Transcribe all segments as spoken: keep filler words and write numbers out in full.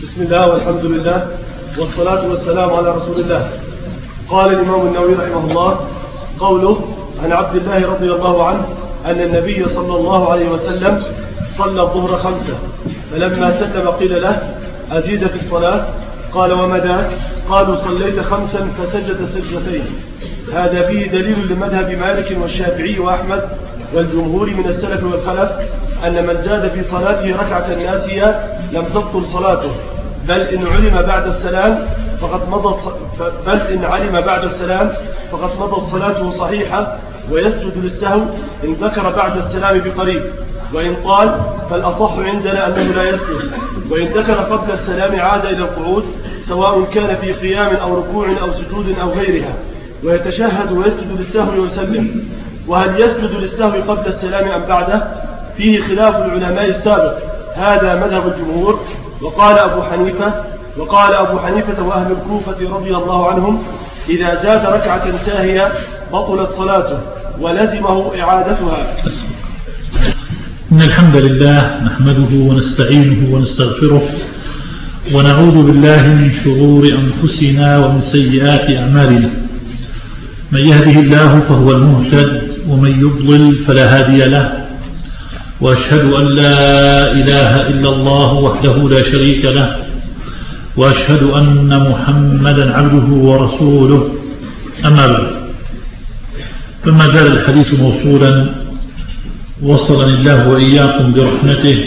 بسم الله والحمد لله والصلاة والسلام على رسول الله. قال الإمام النووي رحمه الله: قوله عن عبد الله رضي الله عنه أن النبي صلى الله عليه وسلم صلى الظهر خمسة، فلما سلم قيل له: أزيد في الصلاة؟ قال: وما ذاك؟ قالوا: صليت خمسا فسجد سجدتين. هذا فيه دليل لمذهب مالك والشافعي وأحمد والجمهور من السلف والخلف أن من زاد في صلاته ركعة ناسية لم تبطل صلاته، بل إن علم بعد السلام فقد مضت بل إن علم بعد السلام فقد مضت صلاته صحيحة، ويسجد للسهو إن ذكر بعد السلام بقريب، وإن قال فالأصح عندنا أنه لا يسجد، وإن ذكر قبل السلام عاد إلى القعود سواء كان في قيام أو ركوع أو سجود أو غيرها، ويتشهد ويسجد للسهو ويسلم. وهل يسجد للسهو قبل السلام أم بعده؟ فيه خلاف العلماء السابق، هذا مذهب الجمهور. وقال أبو حنيفة وقال أبو حنيفة وأهل الكوفة رضي الله عنهم: إذا زاد ركعة ساهية بطلت صلاته ولزمه إعادتها. إن الحمد لله نحمده ونستعينه ونستغفره ونعوذ بالله من شرور أنفسنا ومن سيئات أعمالنا. من يهده الله فهو المهتد، ومن يضلل فلا هادي له، وأشهد أن لا إله إلا الله وحده لا شريك له، وأشهد أن محمدا عبده ورسوله. أما بعد، فما زال الحديث موصولا وصلني الله وإياكم برحمته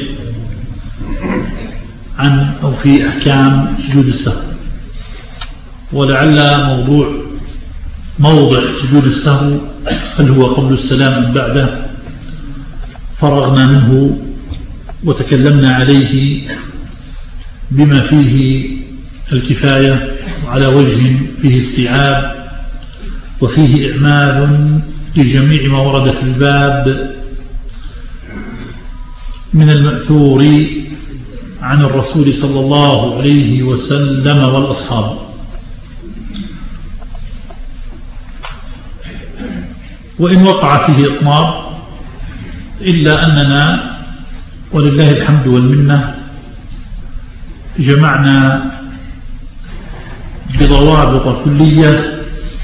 عن أو في أحكام سجود السهو، ولعل موضوع موضع سجود السهو هل هو قبل السلام أم بعده فرغنا منه وتكلمنا عليه بما فيه الكفاية، وعلى وجه فيه استيعاب وفيه إعمال لجميع ما ورد في الباب من المأثور عن الرسول صلى الله عليه وسلم والأصحاب. وإن وقع فيه إطمار إلا أننا ولله الحمد والمنة جمعنا بضوابط كلية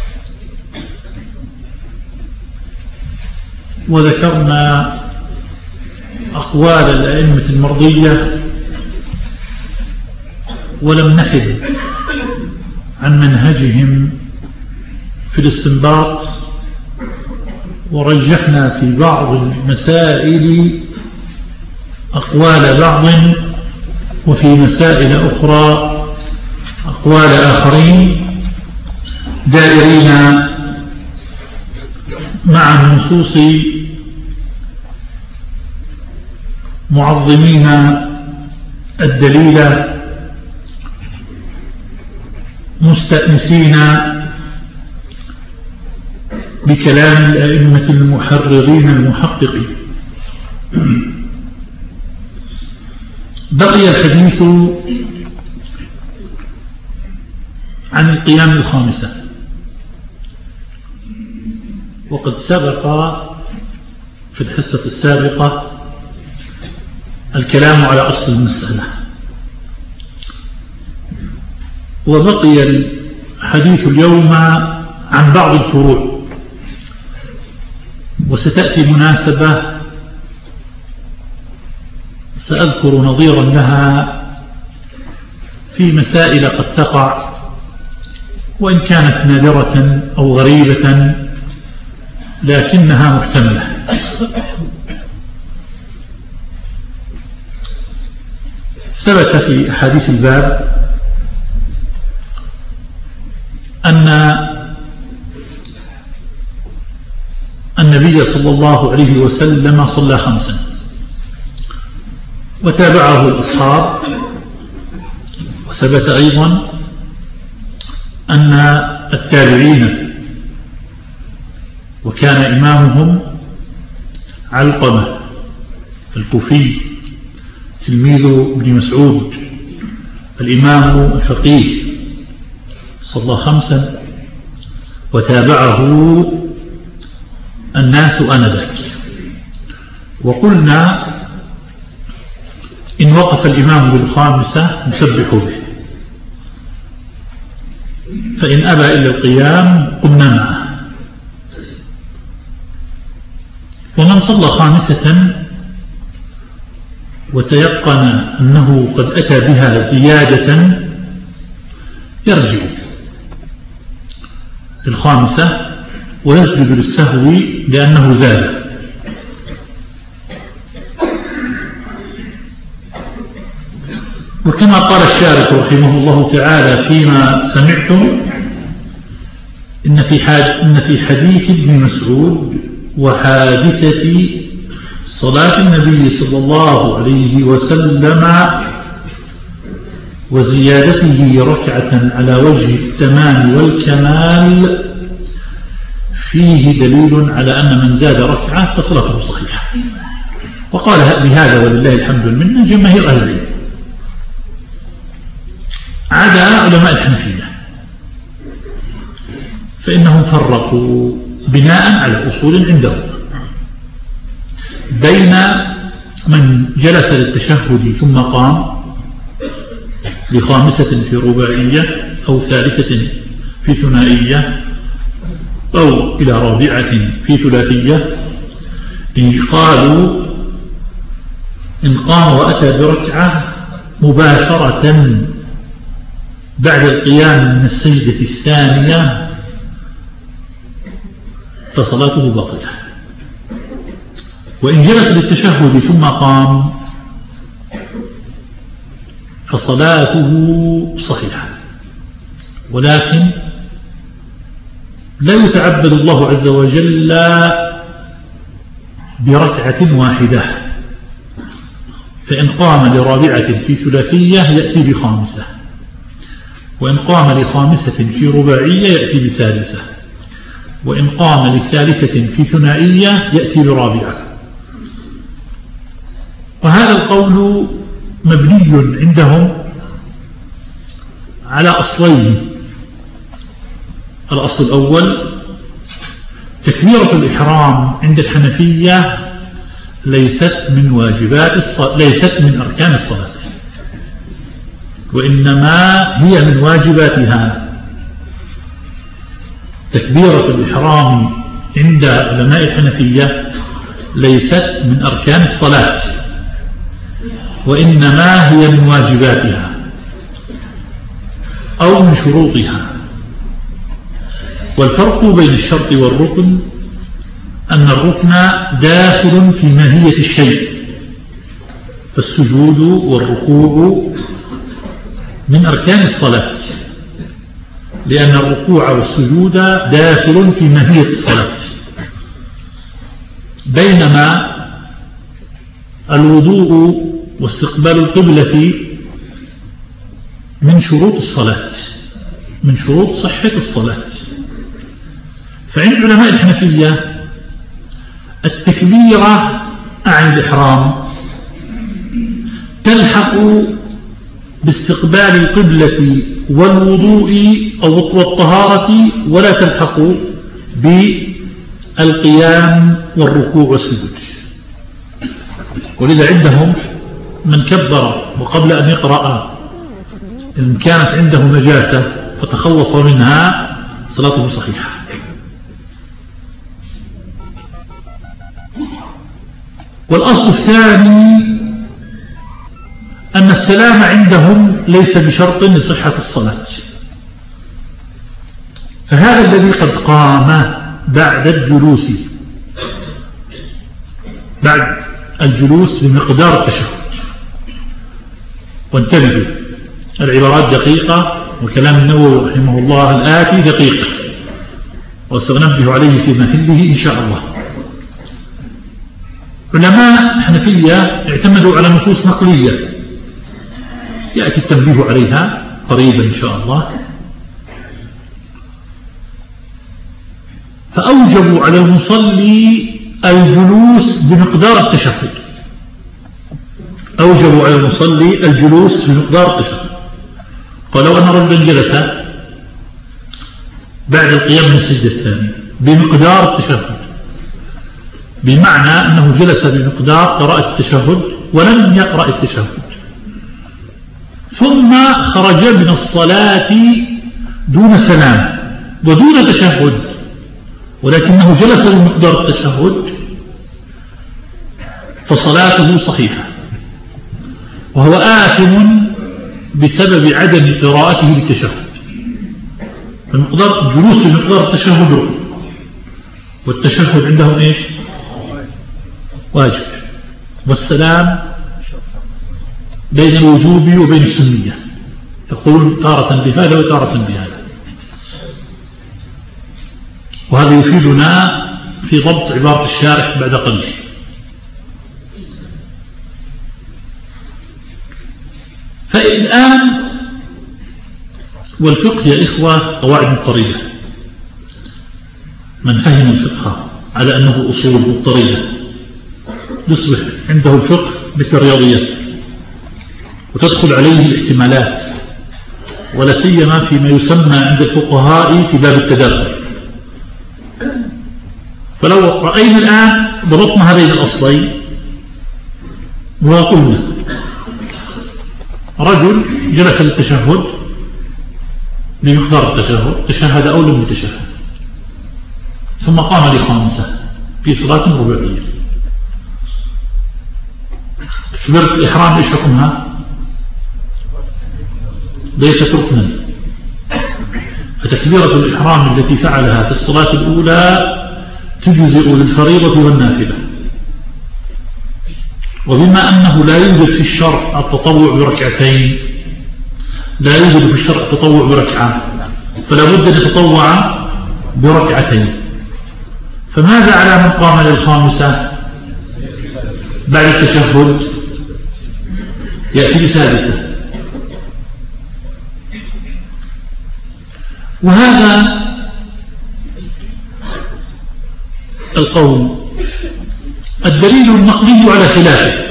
وذكرنا أقوال الأئمة المرضية، ولم نحد عن منهجهم في الاستنباط، ورجحنا في بعض المسائل أقوال بعض، وفي مسائل أخرى أقوال آخرين، دائرين مع النصوص معظمين الدليل مستأنسين بكلام الأئمة المحررين المحققين. بقي الحديث عن القيام الخامسة، وقد سبق في الحصة السابقة الكلام على أصل المسألة، وبقي الحديث اليوم عن بعض الفروع، وستأتي مناسبة سأذكر نظيرا لها في مسائل قد تقع وإن كانت نادرة أو غريبة لكنها محتملة. ثبت في أحاديث الباب أن النبي صلى الله عليه وسلم صلى خمسا، وتابعه الأصحاب. وثبت أيضا أن التابعين، وكان إمامهم علقمة الكوفي تلميذ ابن مسعود الإمام الفقيه، صلى خمسا وتابعه الناس آنذاك. وقلنا إن وقف الإمام بالخامسة نسبح به، فإن أبى إلا القيام قمنا معه. ومن صلى خامسة وتيقن أنه قد أتى بها زيادة يرجع الخامسة ويسجد للسهو لأنه زاد. وكما قال الشارح رحمه الله تعالى فيما سمعتم، إن في إن في حديث ابن مسعود وحادثة صلاة النبي صلى الله عليه وسلم وزيادته ركعة على وجه التمام والكمال فيه دليل على أن من زاد ركعة فصلاته صحيحة. وقال بهذا ولله الحمد من جماهير أهل العلم عدا علماء الحنفية، فإنهم فرقوا بناء على أصول عندهم بين من جلس للتشهد ثم قام لخامسة في رباعية أو ثالثة في ثنائية أو إلى رابعة في ثلاثية. إن قالوا إن قام وأتى بركعة مباشرة بعد القيام من السجدة الثانية فصلاته باطلة، وإن جلس للتشهد ثم قام فصلاته صحيحة، ولكن لا يتعبد الله عز وجل بركعة واحدة، فإن قام لرابعة في ثلاثية يأتي بخامسة، وإن قام لخامسة في رباعية يأتي بسادسة، وإن قام لثالثة في ثنائية يأتي برابعة. وهذا القول مبني عندهم على أصلين. الأصل الأول تكبيرة الإحرام عند الحنفية ليست من واجبات الصلاة، ليست من أركان الصلاة، وإنما هي من واجباتها. تكبيرة الإحرام عند علماء الحنفية ليست من أركان الصلاة، وإنما هي من واجباتها أو من شروطها. والفرق بين الشرط والركن أن الركن داخل في ماهية الشيء، فالسجود والركوع من أركان الصلاة، لأن الركوع والسجود داخل في ماهية الصلاة، بينما الوضوء واستقبال القبلة من شروط الصلاة، من شروط صحة الصلاة. فعند علماء الحنفية التكبيرة عن الإحرام تلحق باستقبال القبلة والوضوء أو والطهارة، ولا تلحق بالقيام والركوع والسجود. ولذا عندهم من كبر وقبل أن يقرأ إن كانت عنده نجاسة فتخلص منها صلاته صحيحة. والأصل الثاني أن السلام عندهم ليس بشرط لصحة الصلاة، فهذا الذي قد قام بعد الجلوس بعد الجلوس بمقدار التشهد. وانتبهوا، العبارات دقيقة وكلام النووي رحمه الله الآتي دقيق، وسننبه عليه في محله إن شاء الله. علماء الحنفية اعتمدوا على نصوص نقلية يأتي التنبيه عليها قريبا إن شاء الله، فأوجبوا على المصلي الجلوس بمقدار التشهد، أوجبوا على المصلي الجلوس بمقدار التشهد. قالوا أن رجلا جلس بعد القيام من السجدة الثانية بمقدار التشهد، بمعنى أنه جلس بمقدار قراءة التشهد ولم يقرأ التشهد، ثم خرج من الصلاة دون سلام ودون تشهد، ولكنه جلس بمقدار التشهد، فصلاته صحيحة، وهو آثم بسبب عدم قراءته للتشهد. فمقدار الجلوس بمقدار التشهد ركن، والتشهد عندهم إيش؟ واجب، والسلام بين الوجوب وبين السنية، يقولون تارة بهذا وتارة بهذا. وهذا يفيدنا في ضبط عبارة الشارح بعد قليل. فالآن والفقه يا إخوة قواعد مضطردة، من فهم الفقه على أنه أصول مضطردة يصبح عنده الفقه مثل الرياضيات، وتدخل عليه الاحتمالات، ولا سيما فيما يسمى عند الفقهاء في باب التداخل. فلو رأينا الآن ضبطنا هذين الأصلين وقلنا رجل جلس للتشهد بمقدار التشهد، تشهد أو لم يتشهد، ثم قام لخامسة في صلاة رباعية. تكبيرة الإحرام إيش حكمها؟ ليست ركنا، فتكبيرة الإحرام التي فعلها في الصلاة الأولى تجزئ للفريضة والنافلة. وبما أنه لا يوجد في الشرع التطوع بركعتين، لا يوجد في الشرع التطوع بركعة، فلا بد أن يتطوع بركعتين. فماذا على من قام للخامسة بعد التشهد؟ يأتي بسادسة. وهذا القول الدليل النقلي على خلافه.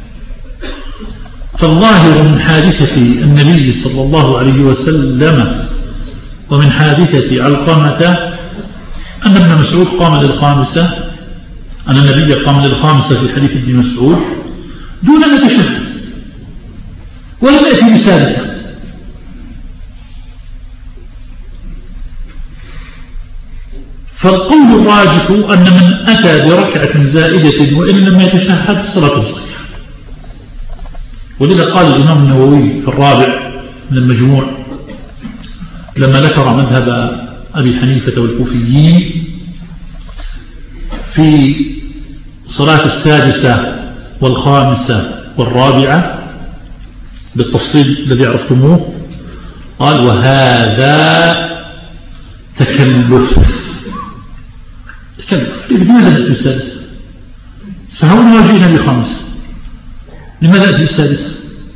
فالظاهر من حادثة النبي صلى الله عليه وسلم ومن حادثة علقمة أن ابن مسعود قام للخامسة، أن النبي قام للخامسة في حديث ابن مسعود دون أن يتشهد ولم يأتي بسادسة. فالقول الراجح أن من أتى بركعة زائدة وإن لم يتشهد صلاته صحيحة. ولذا قال الإمام النووي في الرابع من المجموع لما ذكر مذهب أبي حنيفة والكوفيين في صلاة السادسة والخامسة والرابعة بالتفصيل الذي عرفتموه، قال وهذا تكلف. تكلف لماذا نأتي السادسة؟ سهونا وجئنا بخامسة، لماذا نأتي السادسة؟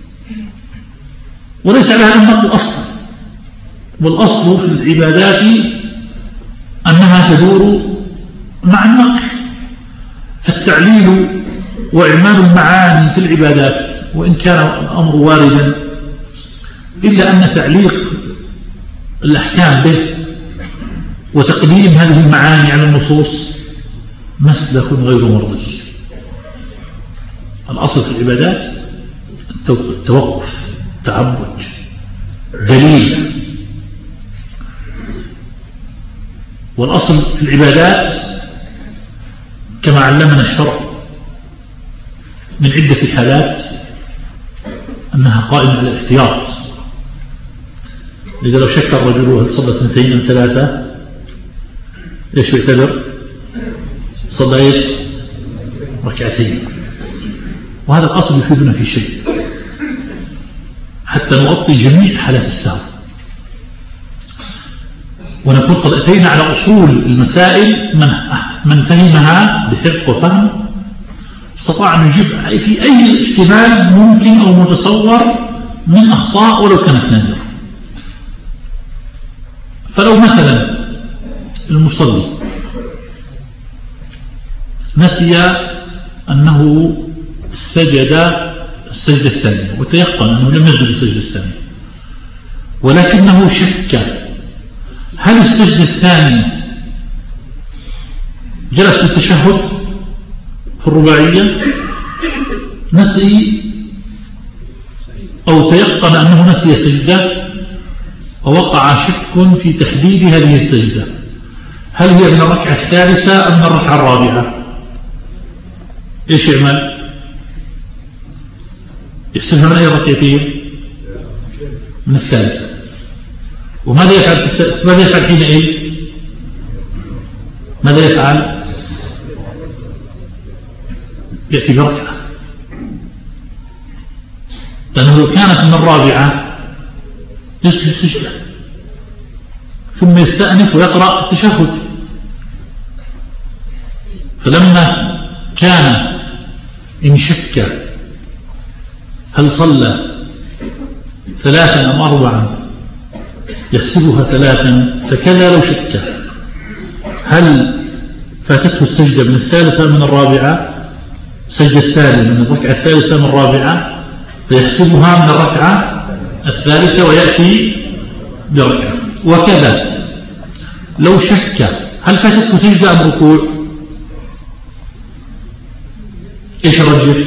وليس على هذا النقل أصلا، والأصل في العبادات أنها تدور مع النقل. فالتعليل وإعمال المعاني في العبادات وإن كان الأمر واردا، إلا أن تعليق الأحكام به وتقديم هذه المعاني على النصوص مسلك غير مرضي. الأصل في العبادات التوقف، تعبد، دليل. والأصل في العبادات كما علمنا الشرع من عدة حالات أنها قائمة على الاحتياط. لذا لو شك الرجل هل صلى اثنتين أم ثلاثة ايش يعتبر؟ صلى ايش؟ ركعتين. وهذا الأصل يفيدنا في شيء حتى نغطي جميع حالات السهو، ونكون قد أتينا على أصول المسائل. من من فهمها بحفظ وفهم استطاع أن يجيب في أي احتمال ممكن أو متصور من أخطاء ولو كانت نادرة. فلو مثلا المصلي نسي أنه سجد السجدة الثانية وتيقن أنه لم يسجد السجدة الثانية، ولكنه شك هل السجدة الثانية جلس في التشهد في الرباعية، نسي أو تيقن أنه نسي سجدة ووقع شك في تحديد هذه السجدة، هل هي من الركعة الثالثة أم من الركعة الرابعة؟ إيش يعمل؟ يحسبها من أي ركعتين؟ من الثالثة. وماذا يفعل ماذا يفعل حينئذ؟ ماذا يفعل؟ يأتي بركعة، لأنه لو كانت من الرابعة يسجد سجدة ثم يستأنف ويقرأ التشهد. فلما كان إن شك هل صلى ثلاثا أم أربعا يحسبها ثلاثا، فكذا لو شك هل فاتته السجدة من الثالثة من الرابعة، السجدة الثانية من الركعة الثالثة من الرابعة، فيحسبها من الركعة الثالثة ويأتي بركعة. وكذا لو شك هل فاتته سجدة أم ركوع، إيش الرجل؟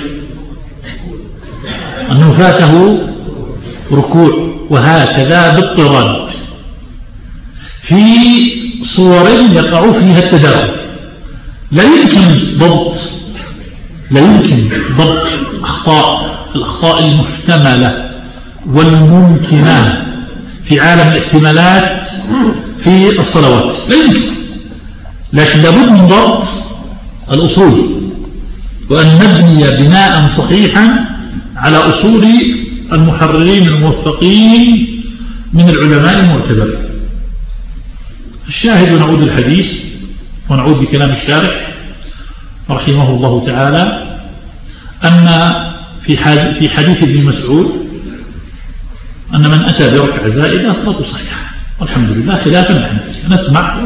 أنه فاته ركوع. وهكذا باضطراد في صور يقع فيها التداخل، لا يمكن ضبط لا يمكن ضبط أخطاء الأخطاء المحتملة والممكنة في عالم الاحتمالات في الصلوات، لا يمكن. لكن لابد من ضبط الأصول، وأن نبني بناء صحيحا على أصول المحررين الموفقين من العلماء المعتبرين. الشاهد، ونعود الحديث ونعود بكلام الشارح رحمه الله تعالى، أن في حديث ابن مسعود أن من أتى بركعة زائدة صلاته صحيحة والحمد لله، خلافا الحنفية. نسمع.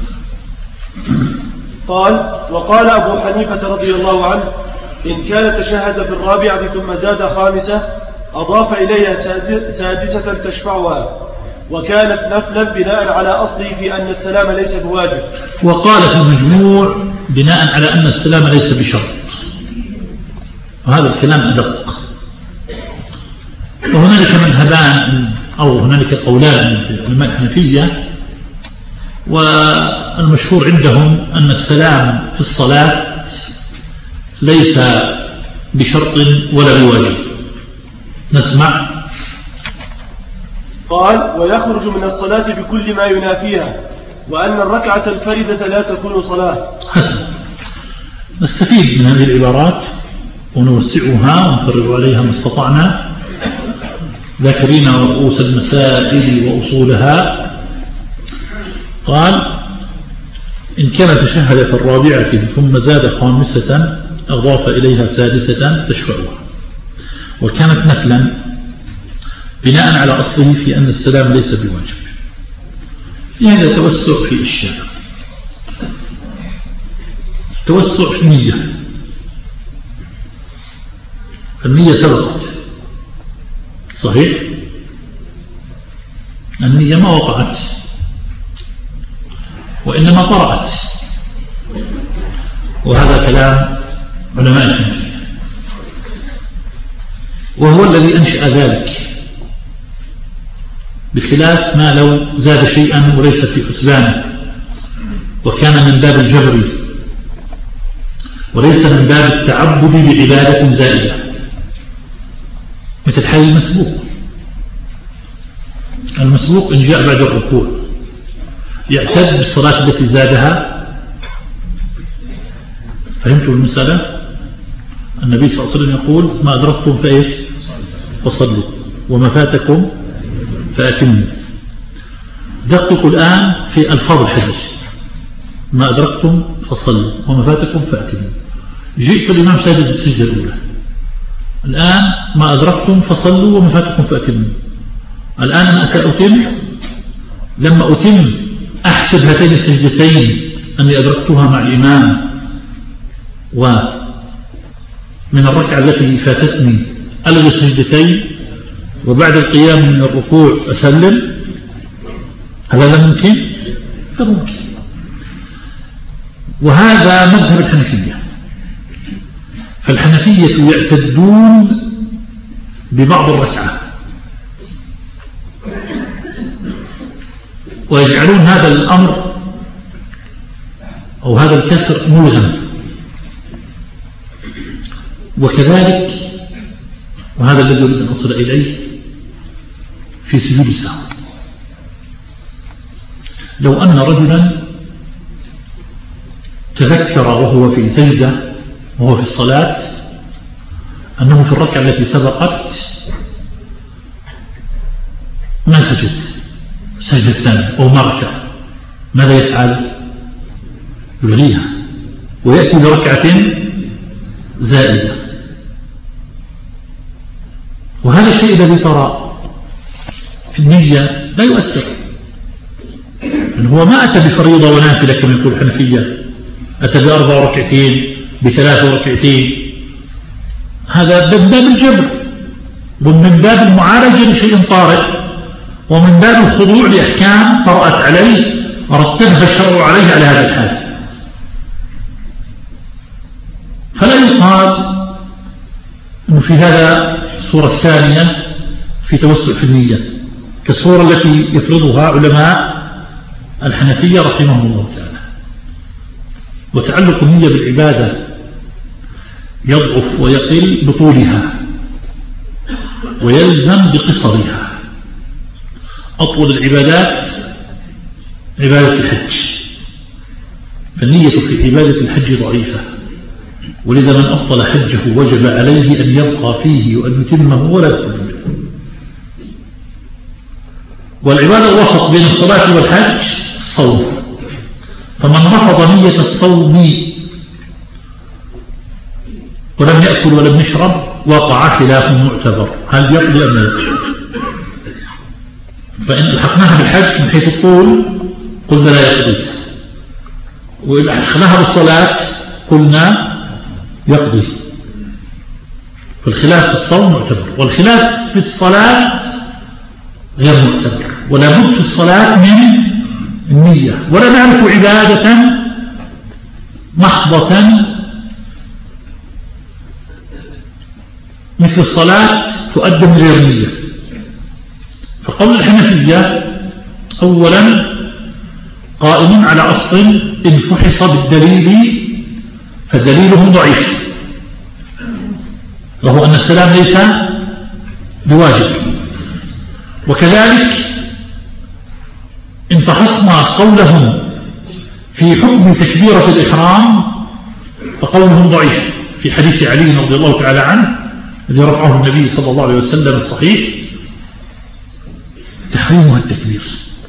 قال: وقال أبو حنيفة رضي الله عنه: إن كان تشهد في الرابعة ثم زاد خامسة أضاف إليها سادسة تشفعها، وكانت نفلا بناء على أصله في أن السلام ليس بواجب. وقال في المجموع بناء على أن السلام ليس بشرط، وهذا الكلام أدق. وهنالك مذهبان أو هنالك قولان في علماء الحنفية، والمشهور عندهم أن السلام في الصلاة ليس بشرط ولا بواجب. نسمع. قال: ويخرج من الصلاة بكل ما ينافيها، وأن الركعة الفردة لا تكون صلاة. حسن. نستفيد من هذه العبارات ونوسعها ونفرغ عليها ما استطعنا، ذاكرين رؤوس المسائل وأصولها. قال: إن كان تشهد في الرابعة ثم زاد خامسة أضاف إليها سادسة تشفعها، وكانت نفلا بناء على أصله في أن السلام ليس بواجب. في هذا توسع في الشارع، توسع في النية. النية سبقت صحيح، النية ما وقعت وإنما طرأت، وهذا كلام علماء الحنفية، وهو الذي أنشأ ذلك، بخلاف ما لو زاد شيئا وليس في حسبانه وكان من باب الجبر وليس من باب التعبد بعبادة زائدة، مثل حال المسبوق. المسبوق إن جاء بعد الركوع يعتد بالصلاة التي زادها. فهمتوا المسألة؟ النبي صلى الله عليه وسلم يقول: ما أدركتم فإيش فصلوا وما فاتكم فأتموا. دققوا الآن في ألفاظ الحديث: ما أدركتم فصلوا وما فاتكم فأتموا. جئت الإمام ساجد السجدة الأولى، الآن ما أدركتم فصلوا وما فاتكم فأتموا. الآن أنا سأتم، لما أتم أحسب هاتين السجدتين أني أدركتها مع الإمام، ومن الركعة التي فاتتني ألغي السجدتين، وبعد القيام من الركوع أسلم. هذا لا ممكن؟ لا ممكن. وهذا مذهب الحنفية. فالحنفية يعتدون ببعض الركعة ويجعلون هذا الأمر أو هذا الكسر ملغم. وكذلك، وهذا الذي أريد أن أصل إليه، في سجود السهو، لو أن رجلا تذكر وهو في سجدة وهو في الصلاة أنه في الركعة التي سبقت ما سجد سجدة ثانية أو ما ركع، ماذا يفعل؟ يلغيها ويأتي بركعة زائدة. وهذا الشيء الذي ترى في النية لا يؤثر، لأنه هو ما أتى بفريضة ونافلة كما يقول الحنفية، أتى بأربع ركعتين بثلاث ركعتين، هذا من باب الجبر ومن باب المعالجة لشيء طارئ ومن باب الخضوع لأحكام طرأت عليه ورتبها الشرع عليه على هذا الحال. فلا يقال أنه في هذا الصورة الثانية في توسع في النية كالصورة التي يفرضها علماء الحنفية رحمهم الله تعالى. وتعلق النية بالعبادة يضعف ويقل بطولها ويلزم بقصرها. أطول العبادات عبادة الحج، فالنية في عبادة الحج ضعيفة، ولذا من أبطل حجه وجب عليه أن يبقى فيه وأن يتمه ولا يخرج منه. والعبادة الوسط بين الصلاة والحج الصوم، فمن رفض نية الصوم ولم يأكل ولم يشرب وقع خلاف معتبر، هل يقضي أم لا يقضي؟ فإن الحقناها بالحج من حيث الطول قلنا لا يقضي، وإن ألحقناها بالصلاة قلنا يقضي. فالخلاف في الصوم معتبر، والخلاف في الصلاة غير معتبر، ولا بد في الصلاة من النية. ولا نعرف عبادة محضة مثل الصلاة تؤدى من غير نية. فقول الحنفية أولا قائم على أصل إن فحص بالدليل فدليله ضعيف، وهو أن السلام ليس بواجب. وكذلك إن فحصنا قولهم في حكم تكبيرة الإحرام فقولهم ضعيف في حديث علي رضي الله تعالى عنه الذي رفعه النبي صلى الله عليه وسلم الصحيح تحريمها التكبير.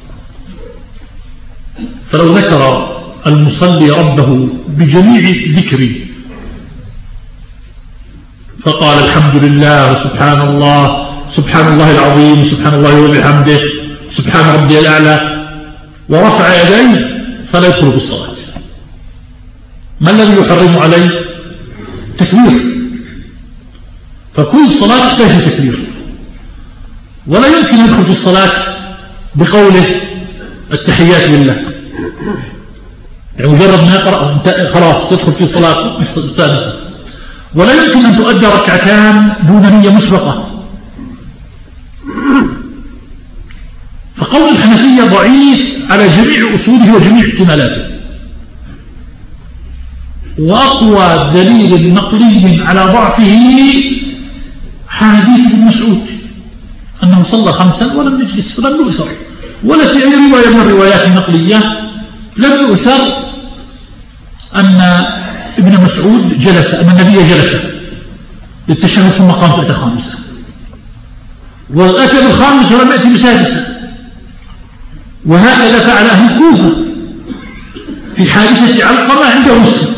فلو ذكر المصلي ربه بجميع ذكره فقال الحمد لله سبحان الله سبحان الله العظيم سبحان الله وبحمده سبحان ربي الأعلى ورفع يديه فلا يدخل بالصلاة. ما الذي يحرم عليه؟ تكبير. فكل صلاة تحتاج تكبير، ولا يمكن يدخل في الصلاة بقوله التحيات لله، يعني مجرد ما يقرأ خلاص يدخل في صلاة ثالثة. ولا يمكن أن تؤدى ركعتان دون نية مسبقة. فقول الحنفية ضعيف على جميع أصوله وجميع احتمالاته. وأقوى دليل نقلي على ضعفه حديث ابن مسعود أنه صلى خمسا ولم يجلس ولم يؤثر، ولا في أي رواية من الروايات النقلية لم يؤثر أن ابن مسعود جلس، أن النبي جلس للتشهد ثم قام في الخامسة، وأتى بالخامسة ولم يأتي بسادسة. وهكذا فعل أهل الكوفة في حادثة علقمة عند مسلم.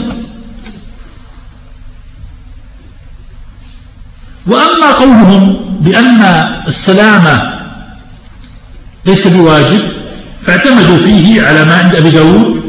وأما قولهم بأن السلامة ليس بواجب فاعتمدوا فيه على ما عند أبي داود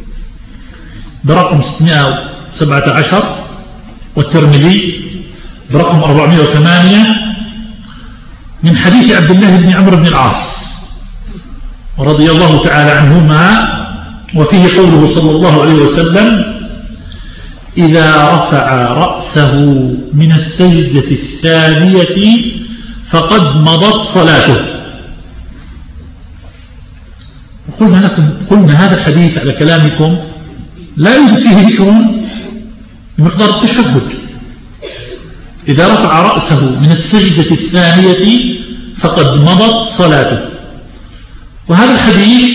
برقم ستمائة وسبعة عشر والترمذي برقم أربعمائة وثمانية من حديث عبد الله بن عمرو بن العاص رضي الله تعالى عنهما، وفيه قوله صلى الله عليه وسلم إذا رفع رأسه من السجدة الثانية فقد مضت صلاته. قلنا لكم قلنا هذا الحديث على كلامكم لا يوجد فيه ذكر بمقدار التشهد. إذا رفع رأسه من السجدة الثانية فقد مضت صلاته. وهذا الحديث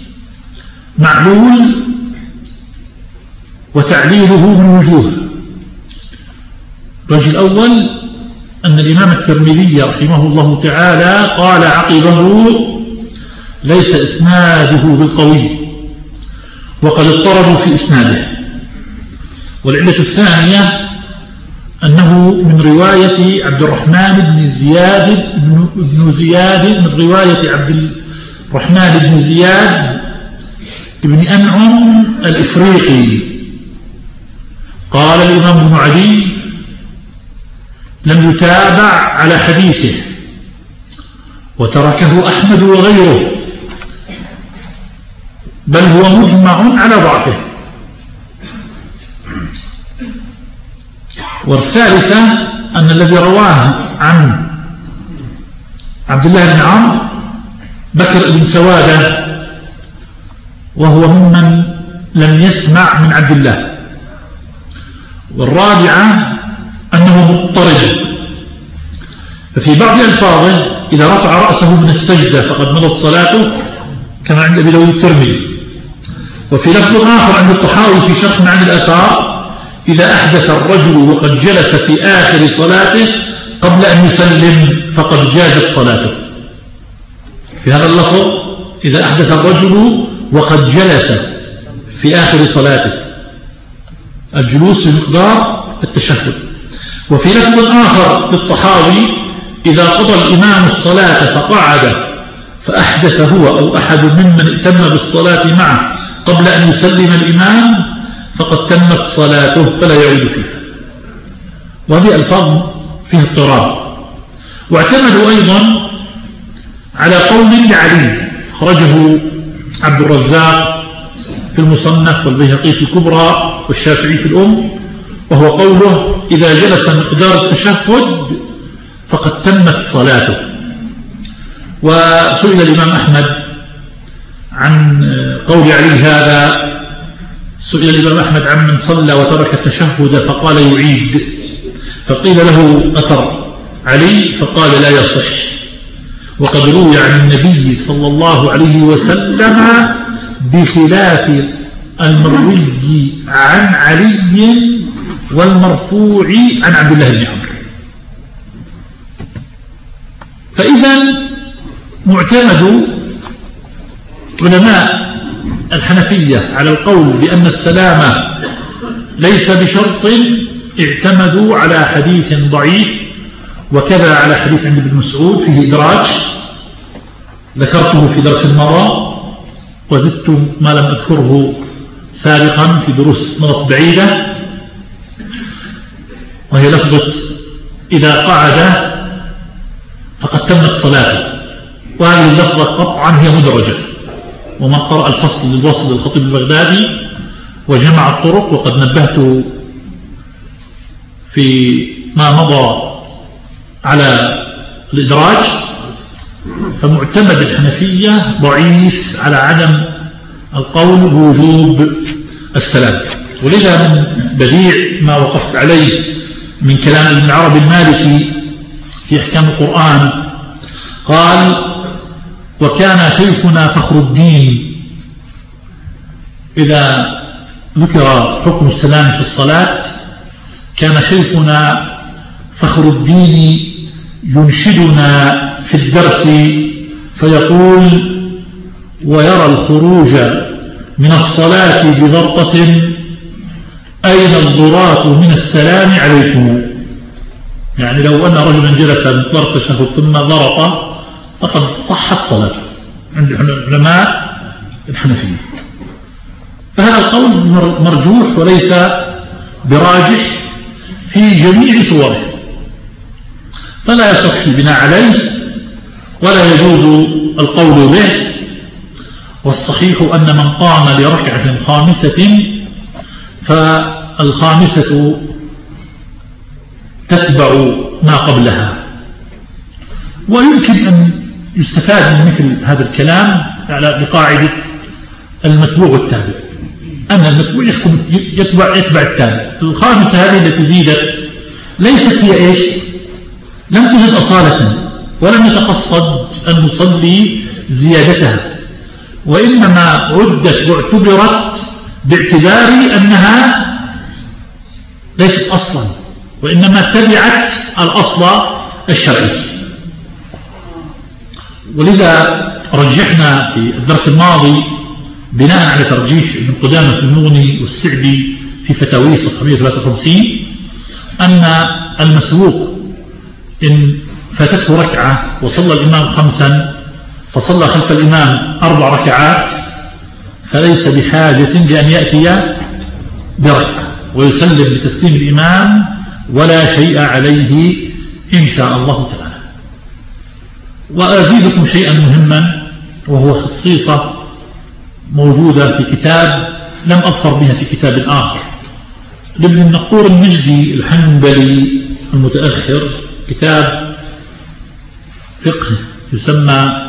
معلول وتعليله من وجوه. الوجه الأول أن الإمام الترمذي رحمه الله تعالى قال عقبه ليس إسناده بالقوي وقد اضطربوا في إسناده. والعلة الثانية أنه من رواية عبد الرحمن بن زياد بن زياد من رواية عبد الرحمن بن زياد بن أنعم الإفريقي. قال الإمام ابن عدي لم يتابع على حديثه وتركه أحمد وغيره، بل هو مجمع على ضعفه. والثالثة أن الذي رواه عن عبد الله بن عمرو بكر بن سوادة، وهو ممن لم يسمع من عبد الله. والرابعة أنه مضطرب، ففي بعض ألفاظه إذا رفع رأسه من السجدة فقد مضت صلاته كما عند أبي داود الترمذي. وفي لفظ آخر عند الطحاوي في شرح معاني الآثار إذا أحدث الرجل وقد جلس في آخر صلاته قبل أن يسلم فقد جازت صلاته. في هذا اللفظ إذا أحدث الرجل وقد جلس في آخر صلاته، الجلوس بمقدار التشهد. وفي لفظ آخر للطحاوي إذا قضى الإمام الصلاة فقعد فأحدث هو أو أحد ممن ائتم بالصلاة معه قبل أن يسلم الإمام فقد تمت صلاته فلا يعيد فيها. وهذه ألفاظ فيها اضطراب. واعتمدوا أيضا على قول لعلي خرجه عبد الرزاق في المصنف والبيهقي في الكبرى والشافعي في الأم، وهو قوله إذا جلس مقدار التشهد فقد تمت صلاته. وسئل الإمام أحمد عن قول علي هذا، سئل الإمام أحمد عن من صلى وترك التشهد فقال يعيد، فقيل له أثر علي فقال لا يصح. وقد روي عن النبي صلى الله عليه وسلم بخلاف المروي عن علي والمرفوع عن عبد الله بن عمرو. فإذا معتمد علماء الحنفية على القول بأن السلامة ليس بشرط اعتمدوا على حديث ضعيف، وكذا على حديث عند ابن مسعود فيه إدراج ذكرته في درس المرة وزدت ما لم أذكره سابقا في دروس مرة بعيدة، وهي لفظة إذا قعد فقد تمت صلاته. وهذه اللفظة قطعا هي مدرجة، ومن قرأ الفصل للوصل للخطيب البغدادي وجمع الطرق، وقد نبهت في ما مضى على الإدراج، فمعتمد الحنفية ضعيف على عدم القول بوجوب السلام. ولذا من بديع ما وقفت عليه من كلام ابن عربي المالكي في أحكام القرآن قال: وكان شيخنا فخر الدين إذا ذكر حكم السلام في الصلاة كان شيخنا فخر الدين ينشدنا في الدرس فيقول: ويرى الخروج من الصلاة بضرطة أين الضراط من السلام عليكم. يعني لو أن رجلا جلس مقدار التشهد ثم ضرط فقد صحت صلاته عند علماء الحنفية. فهذا القول مرجوح وليس براجح في جميع صوره، فلا يصح البناء عليه ولا يجوز القول به. والصحيح أن من قام لركعة خامسة فالخامسة تتبع ما قبلها. ويمكن أن يستفاد من مثل هذا الكلام على بقاعدة المتبوع التابع، أن المتبوع يحكم يتبع, يتبع التابع. الخامسة هذه التي زيدت ليست هي إيش؟ لم تزد أصالة ولم يتقصد المصلي زيادتها، وإنما عدت واعتبرت باعتبار أنها ليست أصلا، وإنما تبعت الأصل الشرعي. ولذا رجحنا في الدرس الماضي بناء على ترجيح ابن قدامة في المغني والسعدي في فتاويه صفحة مئة وثلاثة وخمسين أن المسبوق إن فاتته ركعة وصلى الإمام خمسا فصلى خلف الإمام أربع ركعات فليس بحاجة لأن يأتي بركعة ويسلم بتسليم الإمام ولا شيء عليه إن شاء الله تعالى. وأزيدكم شيئا مهما وهو خصيصة موجودة في كتاب لم أظفر بها في كتاب آخر لابن النقور النجدي الحنبلي المتأخر، كتاب فقه يسمى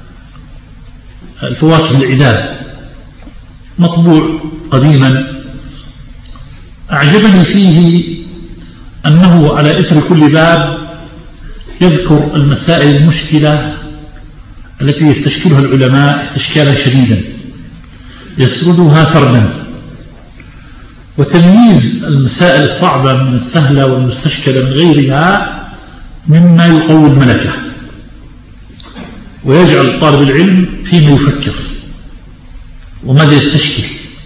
الفواكه العذاب، مطبوع قديما. أعجبني فيه أنه على إثر كل باب يذكر المسائل المشكلة التي يستشكلها العلماء استشكالا شديدا، يسردها سردا، وتمييز المسائل الصعبة من السهلة والمستشكلة من غيرها مما يقوي الملكة ويجعل طالب العلم فيما يفكر وماذا يستشكل.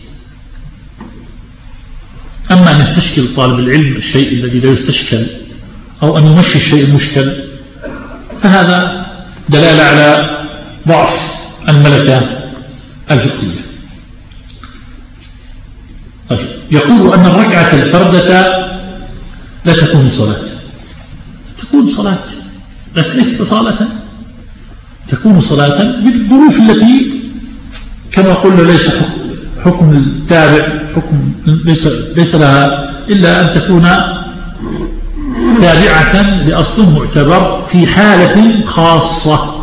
أما أن يستشكل طالب العلم الشيء الذي لا يستشكل أو أن يمشي الشيء المشكل فهذا دلالة على ضعف الملكة الفقهية. طيب. يقول أن الركعة الفردة لا تكون صلاة، تكون صلاة لكن ليست صلاة، تكون صلاة بالظروف التي كما قلنا ليس حكم التابع حكم ليس, ليس لها إلا أن تكون تابعة لأصل معتبر في حالة خاصة.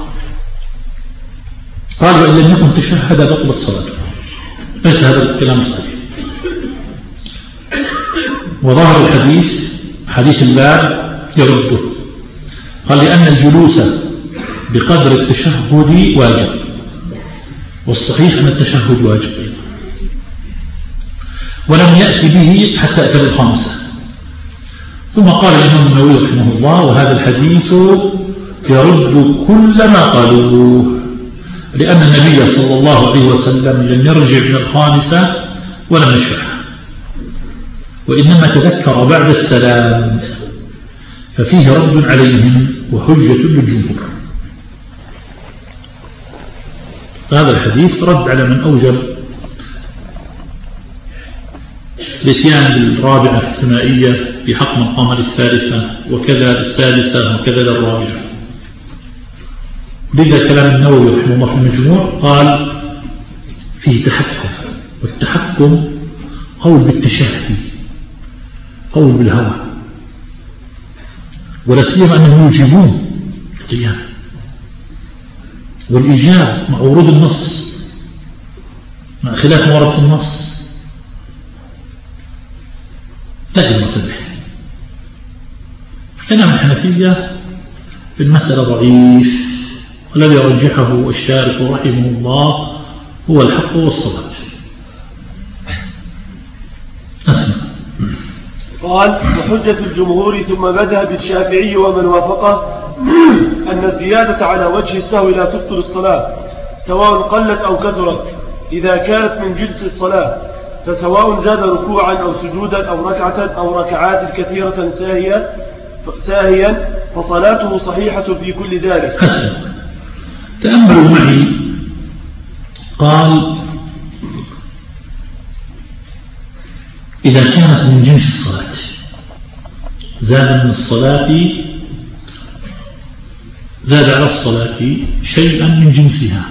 قال وإن لم يكن تشهد بطلت صلاته، ليس هذا الكلام صحيح. وظهر الحديث حديث الباب يرده، قال لأن الجلوس بقدر التشهد واجب، والصحيح أن التشهد واجب، ولم يأتي به حتى أتى الخامسة. ثم قال الإمام النووي رحمه الله وهذا الحديث يرد كل ما قالوه، لأن النبي صلى الله عليه وسلم لم يرجع من الخامسة ولم يشرح، وإنما تذكر بعد السلام، ففيه رد عليهم وحجة للجمهور. فهذا الحديث رد على من أوجب الاتيان بالرابعة الثنائية في حق من قام للثالثة وكذا للثالثة وكذا للرابعة. لذا كلام النووي رحمه الله في المجموع قال فيه تحكم، والتحكم قول بالتشهي، قول بالهوى، ولا سيما أنهم يوجبون القيام، والإيجاب مع ورود النص مع خلاف ما ورد في النص لا ينتبه. كلام الحنفية في المسألة ضعيف، والذي رجحه الشارح رحمه الله هو الحق والصواب. أسمع. قال وحجة الجمهور ثم بدأ بالشافعي ومن وافقه أن الزيادة على وجه السهو لا تبطل الصلاة سواء قلت أو كثرت إذا كانت من جنس الصلاة، فسواء زاد ركوعا أو سجودا أو ركعة أو ركعات كثيرة ساهية ساهيا فصلاته صحيحة في كل ذلك. حسن. تأملوا معي. قال إذا كانت من جنس الصلاة، زاد من الصلاة زاد على الصلاة شيئا من جنسها،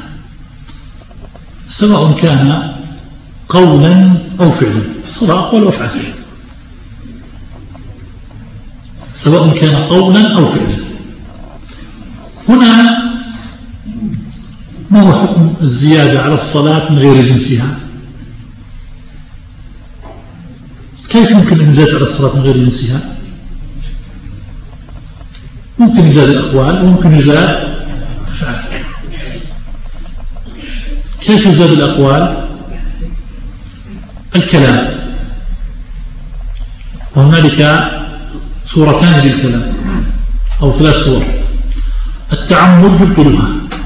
سواء كان قولا أو فعلا، صلاة أقوال وأفعال، سواء كان قولا أو فعلا. هنا ما هو حكم الزيادة على الصلاة من غير جنسها؟ كيف يمكن أن يزاد على الصلاة من غير جنسها؟ ممكن يزاد الأقوال وممكن يزاد الأفعال. كيف يزاد الأقوال؟ الكلام، وهنالك صورتان للكلام أو ثلاث صور. التعمد يبطلها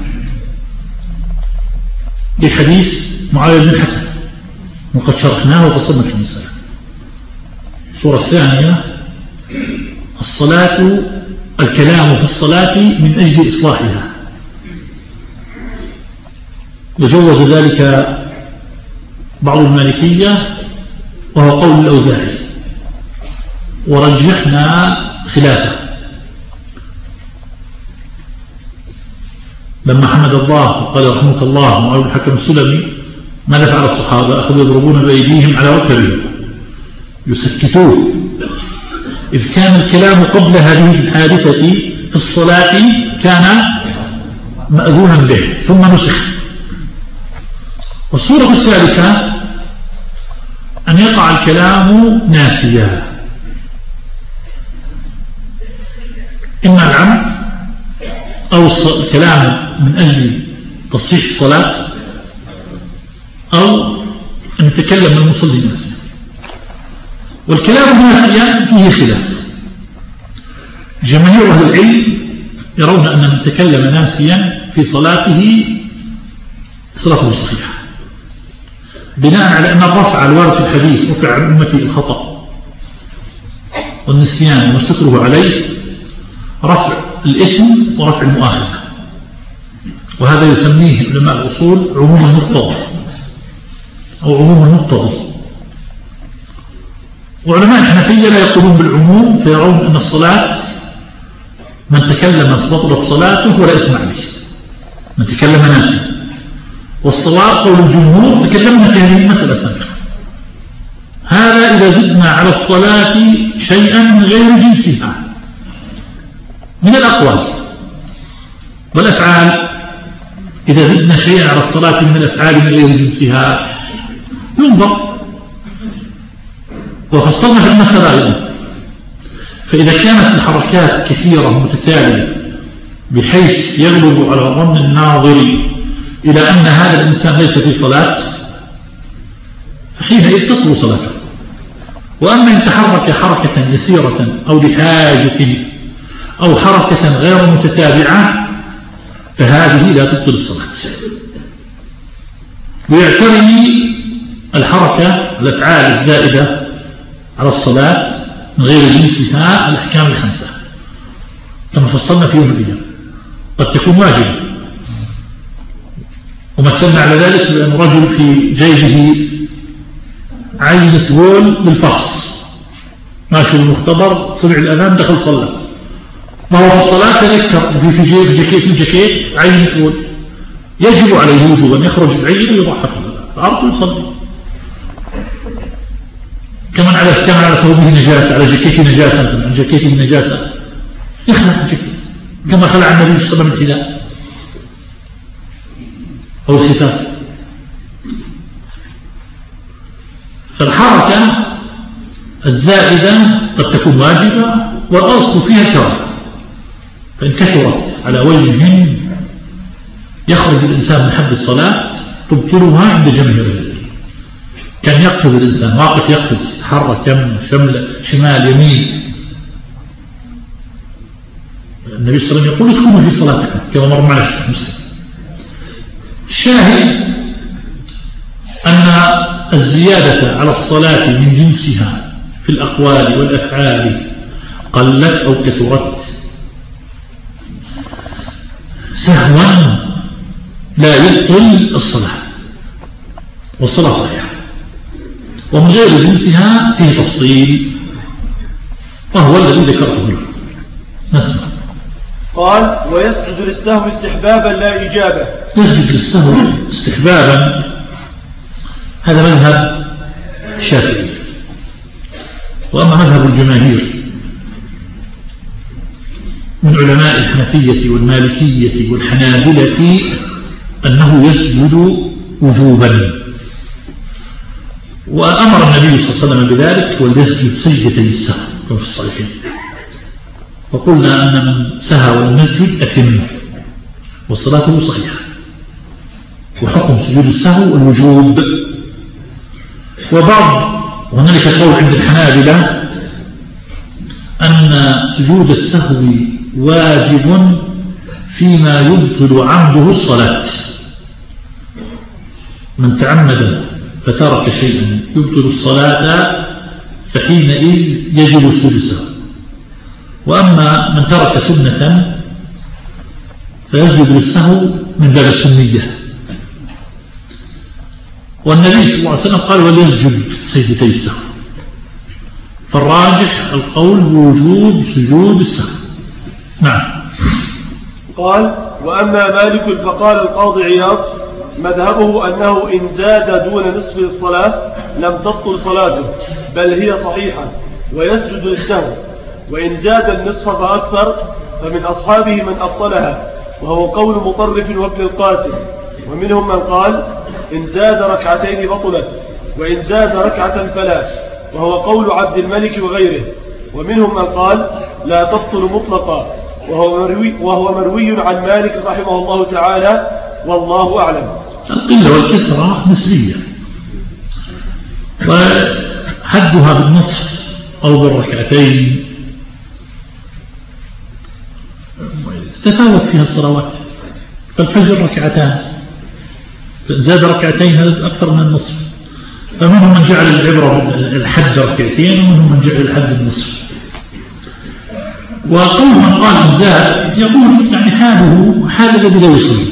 لحديث معاوية بن الحكم وقد شرحناه وفصلنا في المسألة. الصورة الثانية الصلاة، الكلام في الصلاة من أجل إصلاحها، وجوز ذلك بعض المالكية وهو قول الأوزاعي، ورجحنا خلافه لما حمد الله وقال رحمك الله معاوية بن الحكم السلمي ماذا فعل الصحابة؟ أخذوا يضربون بأيديهم على ركبهم يسكتوه، إذ كان الكلام قبل هذه الحادثة في الصلاة كان مأذونا به ثم نسخ. والصورة الثالثة أن يقع الكلام ناسيا، إما العمد أو الكلام من أجل تصحيح الصلاة أو أن يتكلم المصلي ناسيا. والكلام ناسيا فيه خلاف. جماهير أهل العلم يرون أن من تكلم ناسيا في صلاته صلاته صحيحة، بناء على أن الرفع الوارد في الحديث رفع عن أمتي الخطأ والنسيان ومستكره عليه رفع الاسم ورفع المؤاخذة، وهذا يسميه علماء الأصول عموم المقتضى أو عموم المقتضي. وعلماء الحنفية لا يقولون بالعموم، فيرون أن الصلاة من تكلم بطلت صلاته ولا اسم عليه من تكلم ناسا. والصواب قول الجمهور تكلمنا في هذه المسألة سابقا، هذا إذا زدنا على الصلاة شيئا من غير جنسها من الأقوال والأفعال. إذا زدنا شيئا على الصلاة من الأفعال من غير جنسها ينظر، وفصلنا في المسألة أيضا. فإذا كانت الحركات كثيرة متتالية بحيث يغلب على ظن الناظر إلى أن هذا الإنسان ليس في صلاة، فحينئذ تطلب صلاته. وأما إن تحرك حركة يسيرة أو لحاجة أو حركة غير متتابعة فهذه لا تبطل الصلاة. ويعتري الحركة الأفعال الزائدة على الصلاة من غير جنسها الأحكام الخمسة كما فصلنا في يوم الأيام. قد تكون واجبة، ومثلنا على ذلك بأن رجل في جيبه عينة بول للفحص، ماشي المختبر، سمع الأذان دخل صلى، وهو في الصلاة تذكر في جيب جاكيت من جاكيت عينة بول، يجب عليه وجوبا يخرج العين ويضعها في الأرض ويصلي. كمان على كمان على ثوبه نجاسة، على جاكيته نجاسة، عن جاكيته نجاسة يخلع الجاكيت كما خلع النبي صلى الله عليه وسلم الحذاء أو الختاف. فالحركة الزائدة قد تكون واجبة والأصل فيها كراهة، فإن كثرت على وجه يخرج الإنسان من حد الصلاة تبطلها عند جميع العلم. كان يقفز الإنسان واقف يقفز يتحرك يمين شمال شمال يمين، النبي صلى الله عليه وسلم يقول ادخلوا في صلاتكم كما مر معنا الشيخ مسلم. الشاهد أن الزيادة على الصلاة من جنسها في الأقوال والأفعال قلت أو كثرت سهوا لا يبطل الصلاة، والصلاة صحيحة. ومن غير جنسها فيه تفصيل وهو الذي ذكرته له. نسمع. قال ويسجد للسهو استحبابا لا إجابة. يسجد للسهو استحبابا، هذا مذهب الشافعي. وأما مذهب الجماهير من علماء الحنفية والمالكية والحنابلة أنه يسجد وجوبا، وأمر النبي صلى الله عليه وسلم بذلك وليسجد سجدتي السهو كما في الصحيحين. وقلنا أن من سهى والمسجد أثم وصلاته صحيحة. وحكم سجود السهو الوجوب. وبعض وهنالك قول عند الحنابلة أن سجود السهو واجب فيما يبطل عمده الصلاة، من تعمد فترك شيئا يبطل الصلاة فحينئذ يجب سجود السهو. وأما من ترك سنة فيسجد للسهو من باب السنية. والنبي صلى الله عليه وسلم قال وليسجد سجدتي السهو، فالراجح القول بوجوب سجود السهو. نعم. قال وأما مالك فقال القاضي عياض مذهبه أنه إن زاد دون نصف الصلاة لم تبطل صلاته بل هي صحيحة ويسجد للسهو، وإن زاد النصف فأكثر فمن أصحابه من أبطلها، وهو قول مطرف وابن القاسم. ومنهم من قال إن زاد ركعتين بطلت، وإن زاد ركعة فلا، وهو قول عبد الملك وغيره. ومنهم من قال لا تبطل مطلقا، وهو مروي, وهو مروي عن مالك رحمه الله تعالى، والله أعلم. القلة والكثرة نسبية، وحدها بالنصف أو بالركعتين تفاوت فيها الصلوات. فالفجر ركعتان، زاد ركعتين هذا أكثر من النصف. فمنهم من جعل العبرة الحد ركعتين، ومنهم من جعل الحد النصف. وقول من قال زاد يقول يعني حاله حال الذي لا يصلي،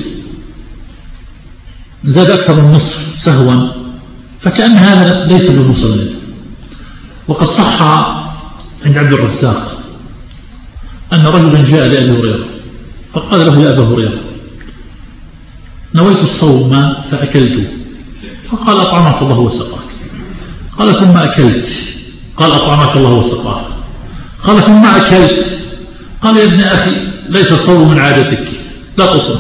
زاد أكثر من النصف سهوا فكأن هذا ليس بمصلي. وقد صح عند عبد الرزاق أن رجلا جاء لأبي هريرة فقال له يا أبا هريرة نويت الصوم فأكلت، فقال أطعمك الله وسقاك. قال ثم أكلت، قال أطعمك الله وسقاك. قال ثم أكلت، قال يا ابن أخي ليس الصوم من عادتك لا تصوم.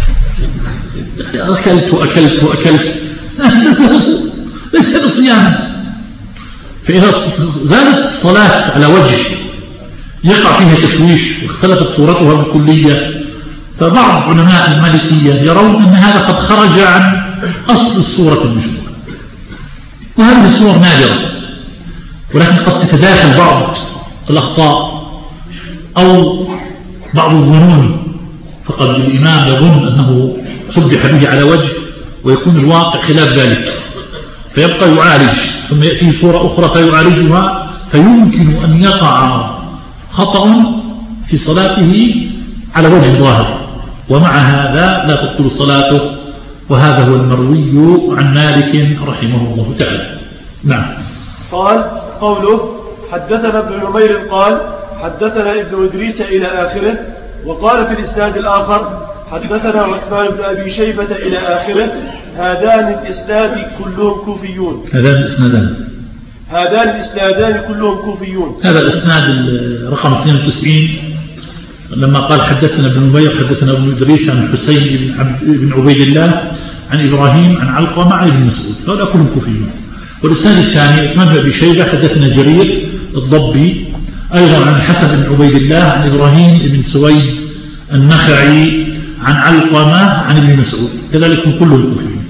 أكلت وأكلت وأكلت ليس هذا صيام. فإذا زادت الصلاة على وجه يقع فيها تشويش واختلفت صورتها بالكلية، فبعض علماء المالكية يرون أن هذا قد خرج عن أصل الصورة المشروعة، وهذه الصور نادرة، ولكن قد تتداخل بعض الأخطاء أو بعض الظنون، فقد الإمام يظن أنه صبح به على وجه ويكون الواقع خلاف ذلك، فيبقى يعالج، ثم يأتي صورة أخرى فيعالجها، فيمكن أن يقع خطأ في صلاته على وجه ظاهر، ومع هذا لا تبطل صلاته. وهذا هو المروي عن مالك رحمه الله تعالى. نعم. قال قوله حدثنا ابن نمير قال حدثنا ابن إدريس إلى آخره. وقال في الإسناد الآخر حدثنا عثمان بن أبي شيبة إلى آخره. هذان الإسناد كلهم كوفيون. هذان الإسنادان هذان الإسنادان كلهم كوفيون. هذا الإسناد رقم اثنين وتسعين لما قال حدثنا ابن نمير حدثنا ابن إدريس عن حسين بن عبيد الله عن إبراهيم عن علقمة عن ابن مسعود، فهذا كلهم كوفيون. والإسناد الثاني عثمان بن أبي شيبة حدثنا جرير الضبي أيضا عن الحسن بن عبيد الله عن إبراهيم بن سويد النخعي عن علقمة عن ابن مسعود، كذلك كلهم كوفيون.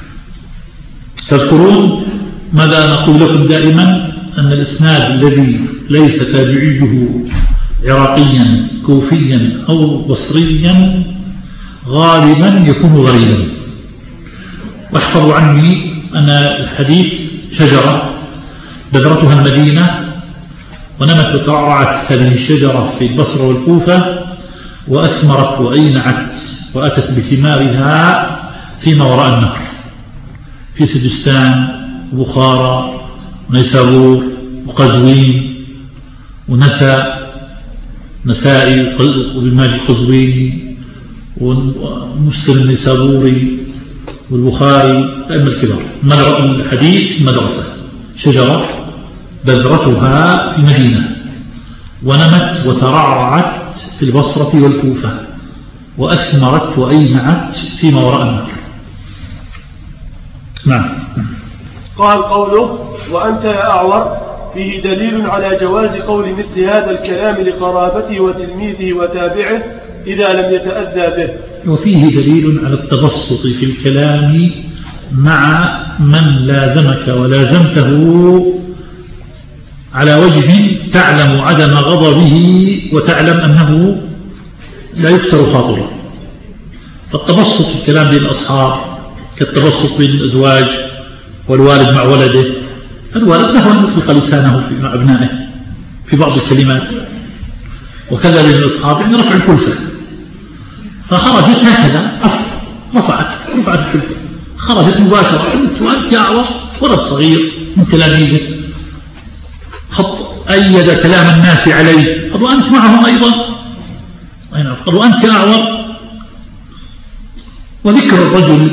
تذكرون ماذا نقول لكم دائما؟ أن الإسناد الذي ليس تابعيه عراقيا كوفيا أو بصريا غالبا يكون غريبا. واحفظوا عني أن الحديث شجرة بذرتها المدينة، ونمت وترعرعت هذه الشجرة في البصرة والكوفة، وأثمرت وأينعت وأتت بثمارها فيما وراء النهر في سجستان وبخارى ونيسابور وقزوين ونسا نسائي وبالماجي القزويني ومسلم النيسابوري والبخاري الأئمة الكبار. الحديث مدرسة شجرة بذرتها في مدينة ونمت وترعرعت في البصرة والكوفة، وأثمرت وأيمعت فيما وراء النار. نعم. قال قوله وأنت يا أعور فيه دليل على جواز قول مثل هذا الكلام لقرابته وتلميذه وتابعه إذا لم يتأذى به. وفيه دليل على التبسط في الكلام مع من لازمك ولازمته على وجه تعلم عدم غضبه وتعلم أنه لا يكسر خاطره. فالتبسط في الكلام بين الأصحاب كالتبسط بين الأزواج والوالد مع ولده. الوالد له أن يطلق لسانه مع أبنائه في بعض الكلمات، وكذا بين الأصحاب عند رفع الكلفة، فخرجت هكذا رفعت رفعت الكلفة، خرجت مباشرة قلت وأنت يا أعور ولد صغير من تلاميذه، خط أيد كلام الناس عليه، قالوا أنت معهم أيضا، قالوا أنت يا أعور. وذكر الرجل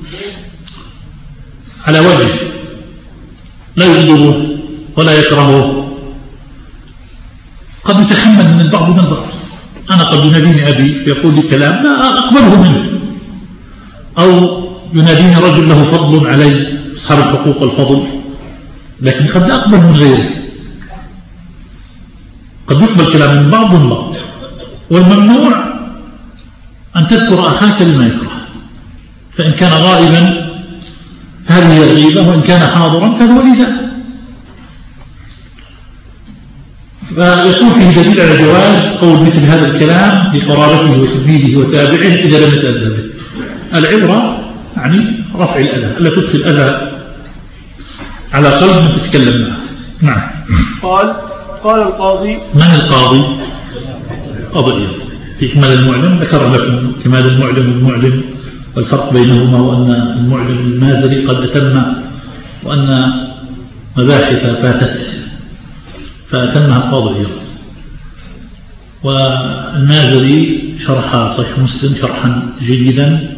على وجه لا يغضبه ولا يكرهه قد يتحمل من البعض من البعض. أنا قد يناديني أبي يقول لي كلام لا أقبله منه، أو يناديني رجل له فضل علي أصحاب الحقوق والفضل، لكن قد لا أقبل من غيره. قد يقبل كلام من بعض من بعض. والممنوع أن تذكر أخاك لما يكره، فإن كان غائبا فهذه هي الغيبة، وإن كان حاضرا فهو الإيذاء. فيكون فيه دليل على جواز قول مثل هذا الكلام لقرابته وتلميذه وتابعه إذا لم يتأذى به. العبرة يعني رفع الأذى، ألا تدخل الأذى على قلب من تتكلم معه. نعم. قال قال القاضي. من القاضي؟ قاضي في كمال المعلم ذكر لكم كمال المعلم والمعلم والفرق بينهما، وأن المعلم المازري قد أتم، وأن مباحث فاتت فأتمها القاضي عياض. والمازري شرح صحيح مسلم شرحا جيدا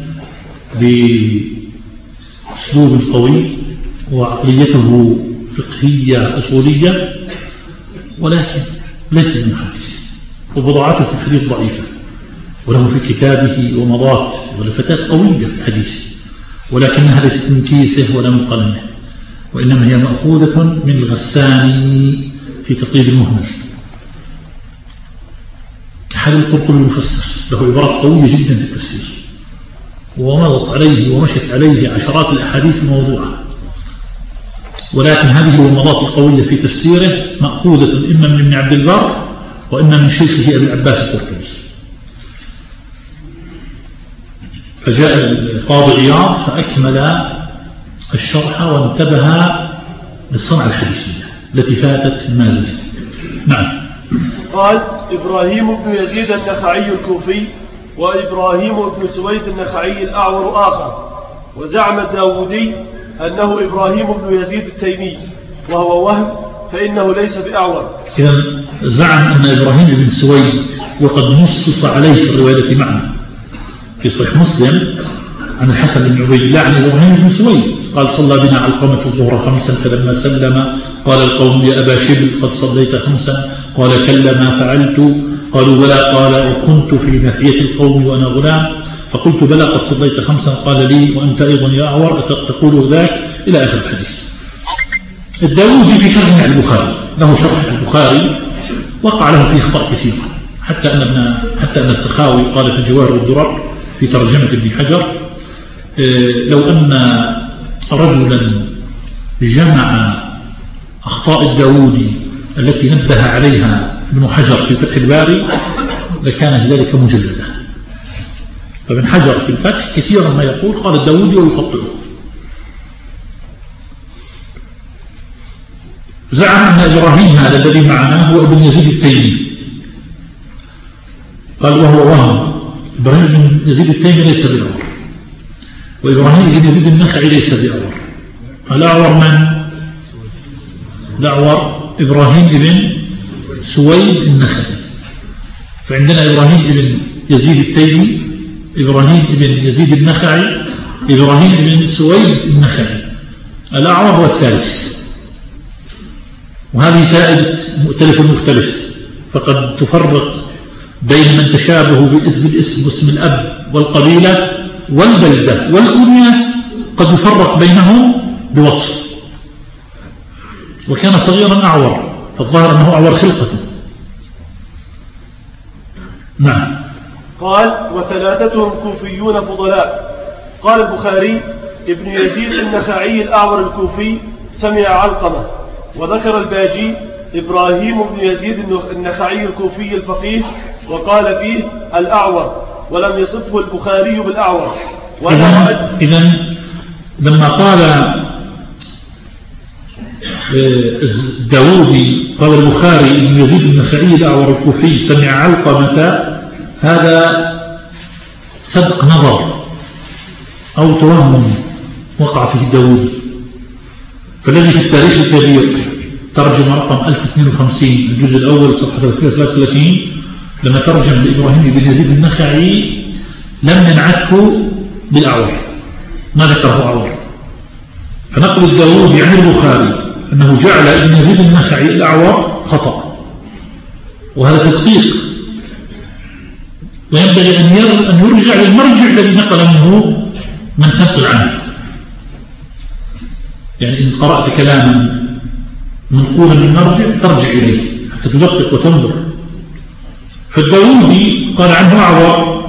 بأسلوب قوي، وعقليته فقهية أصولية، ولكن ليس بمحدث، وبضاعته في الحديث ضعيفة، وله في كتابه ومضات ولفتات قوية في الحديث، ولكنها ليست من كيسه ولا من قلمه، وإنما هي مأخوذة من الغساني في تقييد المهمل. كحال القرطبي المفسر له عبارات قوية جدا في التفسير، ومضت عليه ومشت عليه عشرات الأحاديث الموضوعة، ولكن هذه الومضات القوية في تفسيره مأخوذة إما من ابن عبد البر وإما من شيخه أبي العباس القرطبي. فجاء القاضي عياض فأكمل الشرح وانتبه للصنعة الحديثية التي فاتت المازري. نعم. قال إبراهيم بن يزيد النخعي الكوفي وإبراهيم بن سويد النخعي الأعور آخر. وزعم الداودي أنه إبراهيم بن يزيد التيمي، وهو وهم فإنه ليس بأعور. إذا زعم أن إبراهيم بن سويد وقد نصص عليه في الرواية معنا في صحيح مسلم عن الحسن بن عبيد الله عن إبراهيم بن سويد قال صلى بنا على القومة الظهر خمسا فلما سلم قال القوم يا أبا شبل قد صليت خمسا قال كلا ما فعلت قالوا بلى قال وكنت في ناحية القوم وأنا غلام فقلت بلى قد صليت خمسا قال لي وأنت أيضا يا أعور تقول ذاك إلى آخر الحديث. الداودي في شرح البخاري له شرح البخاري وقع له فيه أخطاء كثيرة، حتى أن ابن حتى أن السخاوي قال في الجواهر والدرر في ترجمة ابن حجر لو أن رجلا جمع أخطاء الداودي التي نبه عليها ابن حجر في فتح الباري لكان ذلك مجلدا. فابن حجر في الفتح كثيرا ما يقول قال الداودي ويخطئه. زعم أن إبراهيم هذا الذي معنا هو ابن يزيد التيمي، قال وهو وهم. إبراهيم بن يزيد التيمي ليس بأعور، وإبراهيم بن يزيد النخعي ليس بأعور. الأعور من؟ الأعور إبراهيم بن سويد النخعي. فعندنا إبراهيم بن يزيد التيمي، إبراهيم بن يزيد النخعي، إبراهيم بن سويد النخعي. الأعور هو الثالث، وهذه فائدة مؤتلف المختلف، فقد تفرق بين من تشابه باسم الاسم واسم الأب والقبيلة والبلدة والكنية قد يفرق بينهم بوصف. وكان صغيرا أعور، فالظاهر أنه أعور خلقة. نعم. قال وثلاثتهم كوفيون فضلاء. قال البخاري ابن يزيد النخعي الأعور الكوفي سمع علقمة. وذكر الباجي إبراهيم بن يزيد النخعي الكوفي الفقيه وقال فيه الأعور، ولم يصفه البخاري بالأعور. إذن لما قال الداودي قال البخاري ابن يزيد النخعي الأعور الكوفي سمع علقمة، هذا صدق نظر أو توهم وقع فيه الداودي. فالذي في التاريخ الكبير ترجم رقم ألف واثنين وخمسين الجزء الأول صفحة ثلاثة وثلاثين لما ترجم لإبراهيم بن يزيد النخعي لم ينعته بالأعور، ما ذكره أعور. فنقل الداودي عن البخاري أنه جعل ابن يزيد النخعي الأعور خطأ، وهذا تدقيق، وينبغي أن يرجع للمرجع الذي نقل منه من تنقل عنه. يعني إن قرأت كلاما منقولا من مرجع ترجع إليه حتى تدقق وتنظر. فالداودي قال عنه أعور،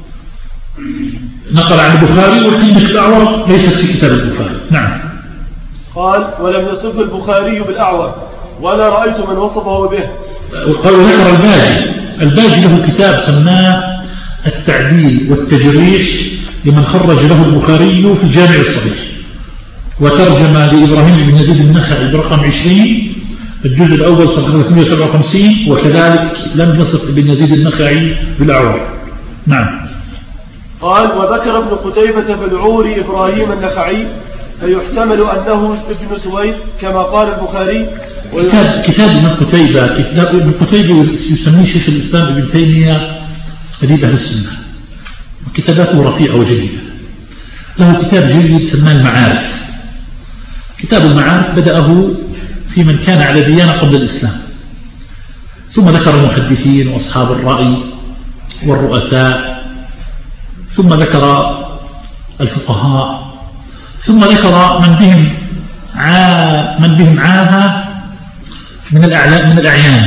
نقل عن البخاري، والكلمة الأعور ليست في كتاب البخاري. نعم. قال ولم يصف البخاري بالأعور ولا رأيت من وصفه به. وقال ذكر الباجي الباجي له كتاب سماه التعديل والتجريح لمن خرج له البخاري في الجامع الصحيح، وترجم لإبراهيم بن يزيد النخعي برقم عشرين الجزء الأول صفحة ثلاثمائة وسبعة وخمسين، وكذلك لم يصف ابن يزيد النخعي بالأعور. نعم. قال وذكر ابن قتيبة في العور إبراهيم النخعي، فيحتمل أنه ابن سويد كما قال البخاري. كتاب, كتاب ابن قتيبة كتاب ابن قتيبة يسميه شيخ الإسلام ابن تيمية أديب أهل السنة، كتاباته رفيعة وجيدة. له كتاب جيد سماه المعارف. كتاب المعارف بدأه في من كان على ديانة قبل الإسلام، ثم ذكر المحدثين وأصحاب الرأي والرؤساء، ثم ذكر الفقهاء، ثم ذكر من بهم عا من بهم عاهة من الأعلام من الأعيان،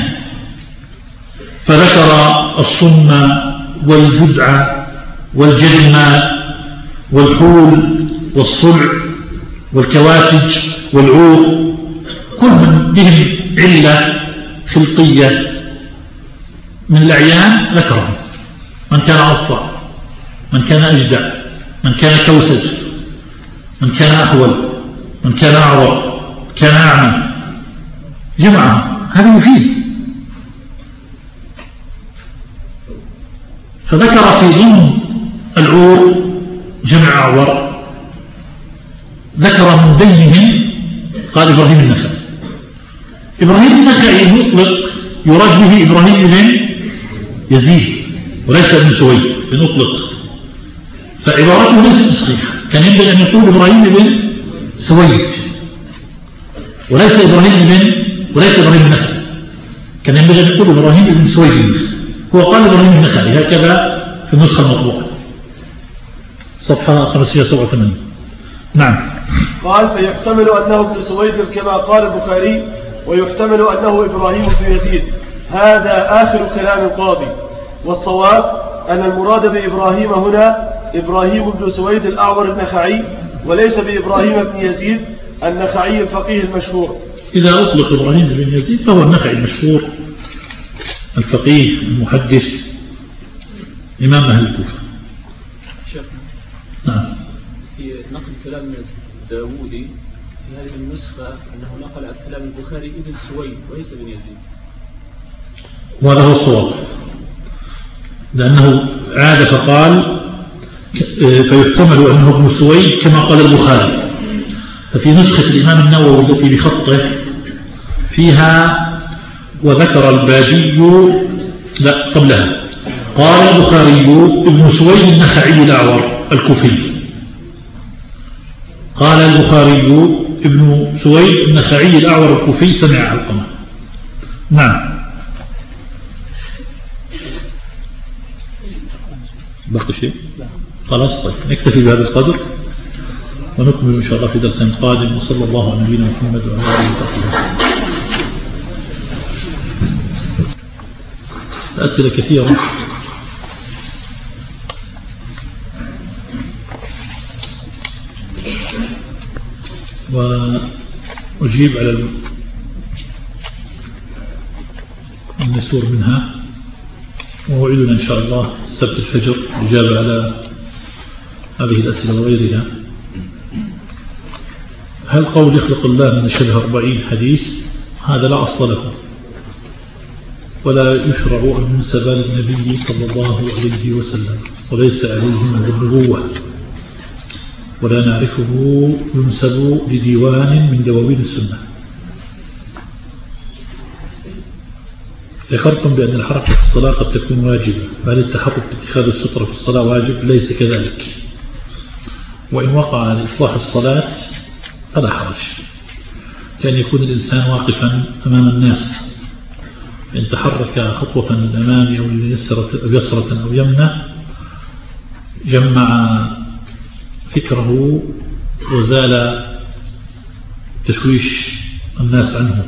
فذكر الصم والجذع والجذم والحول والصلع والكواسج والعور، كل من بهم علة خلقية من الأعيان ذكرهم، من كان أصفع، من كان أجدع، من كان كوسج، من كان أحول، من كان أعور، كان أعمى، جمعهم. هذا مفيد. فذكر في ضمن العور جمع أعور، ذكر من بينهم قال إبراهيم النخعي. إبراهيم النخعي المطلق يراد به إبراهيم بن يزيد وليس ابن سويد بن أطلق، فعبارته ليست صحيحة. كان ينبغي أن يقول إبراهيم بن سويد وليس إبراهيم بن وليس إبراهيم النخعي، كان ينبغي أن يقول إبراهيم بن سويد. هو قال إبراهيم النخعي هكذا في النسخة المطبوعة صفحة خمسمائة وسبعة وثمانين. نعم. قال فيحتمل أنه ابن سويد كما قال البخاري، ويحتمل أنه إبراهيم بن يزيد. هذا آخر كلام القاضي، والصواب أن المراد بإبراهيم هنا إبراهيم بن سويد الأعور النخعي، وليس بإبراهيم بن يزيد النخعي الفقيه المشهور. إذا أطلق إبراهيم بن يزيد فهو النخعي المشهور الفقيه المحدث إمام أهل الكوفة. نعم. في نقل كلام داوودي في هذه النسخة أنه نقل عن كلام البخاري ابن سويد وليس بن يزيد، وهذا هو الصواب، لأنه عاد فقال فيحتمل أنه ابن سويد كما قال البخاري. ففي نسخة الإمام النووي التي بخطه فيها وذكر الباجي لا قبلها قال البخاري ابن سويد النخعي الأعور الكوفي، قال البخاري ابن سويد النخعي الأعور الكوفي سمع علقمة. نعم. باقي شيء؟ خلاص طيب نكتفي بهذا القدر ونكمل إن شاء الله في درس قادم. وصلى الله على نبينا محمد وعلى آله وصحبه وسلم. الأسئلة كثيرة وأجيب على المسور منها، ووعدنا إن شاء الله السبت الفجر الإجابة على هذه الأسئلة وغيرها. هل قول يخلق الله من الشبه أربعين حديث؟ هذا لا أصل له، ولا يشرع أن ينسب للنبي صلى الله عليه وسلم، وليس عليه من النبوة، ولا نعرفه ينسب لديوان من دواوين السنة. ذكرتم بأن الحركة في الصلاة قد تكون واجبة، فهل التحرك باتخاذ السترة في الصلاة واجب؟ ليس كذلك، وإن وقع لإصلاح الصلاة فلا حرج، كان يكون الإنسان واقفا أمام الناس، إن تحرك خطوة للأمام أو ليسرة أو يمنة جمع فكره وزال تشويش الناس عنه.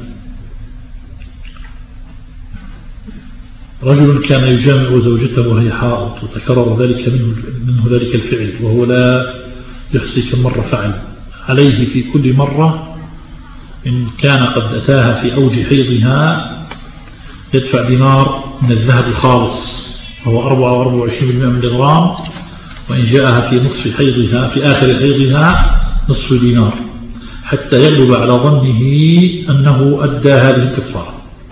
رجل كان يجامع زوجته وهي حائض، وتكرر ذلك منه, منه ذلك الفعل، وهو لا يحصي كم مرة فعل. عليه في كل مرة إن كان قد أتاها في أوج حيضها يدفع دينار من الذهب الخالص، وهو أربعة وأربعة وعشرين بالمئة من الغرام، وإن جاءها في نصف حيضها في آخر حيضها نصف دينار، حتى يغلب على ظنه أنه أدى هذه الكفارة.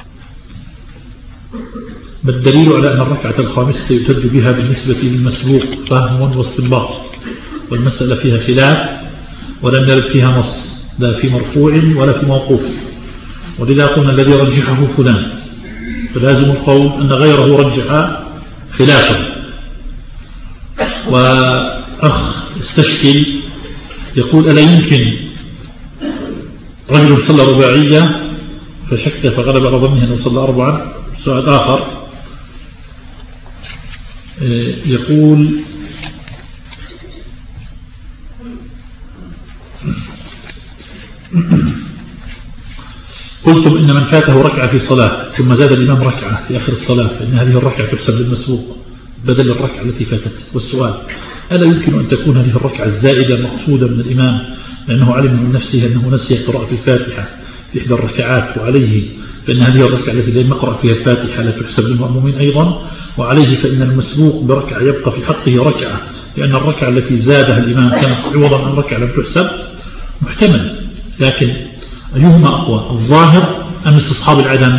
ما الدليل على أن الركعة الخامسة يتد بها بالنسبة للمسبوق؟ فهم واستنباط، والمسألة فيها خلاف ولم يرد فيها نص، لا في مرفوع ولا في موقوف، ولذا قلنا الذي رجحه فلان، فلازم القول أن غيره رجح خلافه. وأخ استشكل يقول ألا يمكن رجل صلى رباعية فشك فغلب على ظنه أنه صلى أربعا؟ سؤال آخر يقول قلتم إن من فاته ركعة في الصلاة ثم زاد الإمام ركعة في آخر الصلاة فإن هذه الركعة تحسب للمسبوق بدل الركعة التي فاتت. والسؤال ألا يمكن أن تكون هذه الركعة الزائدة مقصودة من الإمام لأنه علم من نفسه أنه نسي قراءة الفاتحة في إحدى الركعات، وعليه فإن هذه الركعة التي لم يقرأ فيها الفاتحة لا تحسب للمأمومين أيضا، وعليه فإن المسبوق بركعة يبقى في حقه ركعة لأن الركعة التي زادها الإمام كانت عوضا عن ركعة لم تحسب؟ محتمل، لكن أيهما أقوى، الظاهر أم استصحاب العدم؟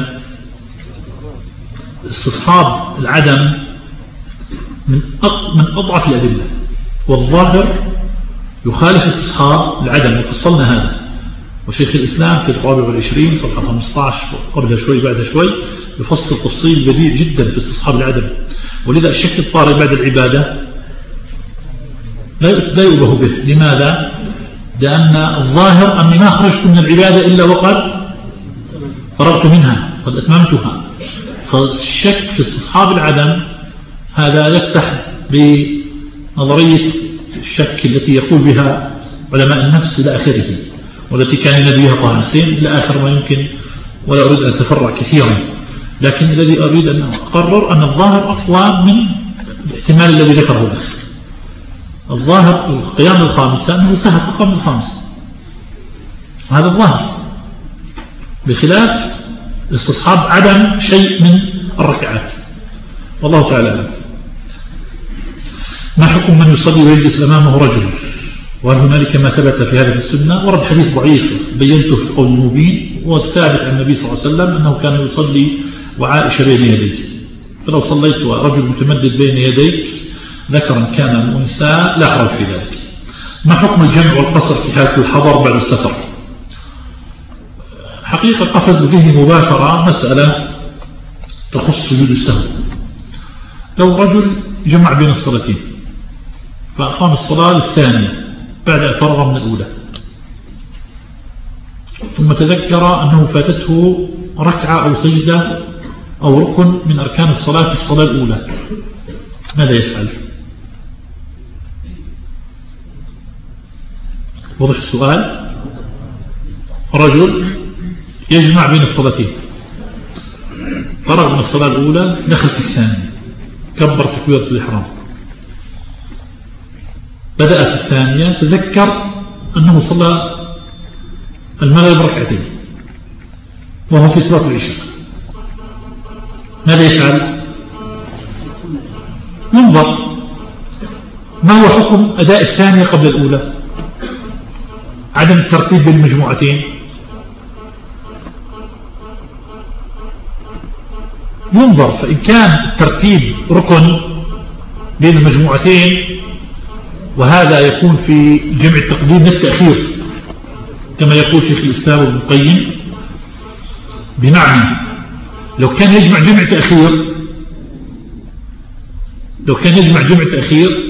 استصحاب العدم من من أضعف الأدلة، والظاهر يخالف استصحاب العدم، وفصلنا هذا. وشيخ الإسلام في الرابع والعشرين صفحة خمسة عشر قبل شوي بعد شوي يفصل تفصيل بديع جدا في استصحاب العدم. ولذا الشك الطارئ بعد العبادة لا يؤبه به. لماذا؟ لأن الظاهر أني ما خرجت من العبادة إلا وقد فرغت منها، قد أتممتها. فالشك في استصحاب العدم هذا يفتح بنظرية الشك التي يقول بها علماء النفس إلى آخره، والتي كان ينبيها طه حسين إلى آخر ما يمكن، ولا أريد أن أتفرع كثيرا. لكن الذي أريد أن أقرر أن الظاهر أقوى من الاحتمال الذي ذكره لك. الظاهر القيام الخامسة أنه سهل القيام الخامسة، هذا الظاهر، بخلاف استصحاب عدم شيء من الركعات. والله تعالى. ما حكم من يصلي ويجلس أمامه رجل؟ وهل هنالك ما ثبت في هذه السنة؟ ورد حديث ضعيف بينته في القول المبين، والثابت عن النبي صلى الله عليه وسلم أنه كان يصلي وعائشة بين يديه. فلو صليت ورجل متمدد بين يديك ذكرا كان أو أنثى لا حرج في ذلك. ما حكم الجمع والقصر في حالة الحضر بعد السفر؟ حقيقة قفز به مباشرة مسألة تخص سجود السهو. لو رجل جمع بين الصلاتين فأقام الصلاة الثانية بعد أن فرغ من الأولى، ثم تذكر أنه فاتته ركعة أو سجدة أو ركن من أركان الصلاة في الصلاة الأولى، ماذا يفعل؟ وضح السؤال. رجل يجمع بين الصلاتين، فرغ من الصلاة الأولى دخل في الثانية، كبر تكبيرة الإحرام، بدأ في الثانية تذكر أنه صلى المغرب ركعتين وهو في صلاة العشاء، ماذا يفعل؟ ينظر ما هو حكم أداء الثانية قبل الأولى، عدم الترتيب بين المجموعتين. ينظر، فإن كان الترتيب ركن بين المجموعتين، وهذا يكون في جمع التقديم والتأخير كما يقول شيخ الإسلام ابن القيم، بمعنى لو كان يجمع جمع تأخير لو كان يجمع جمع تأخير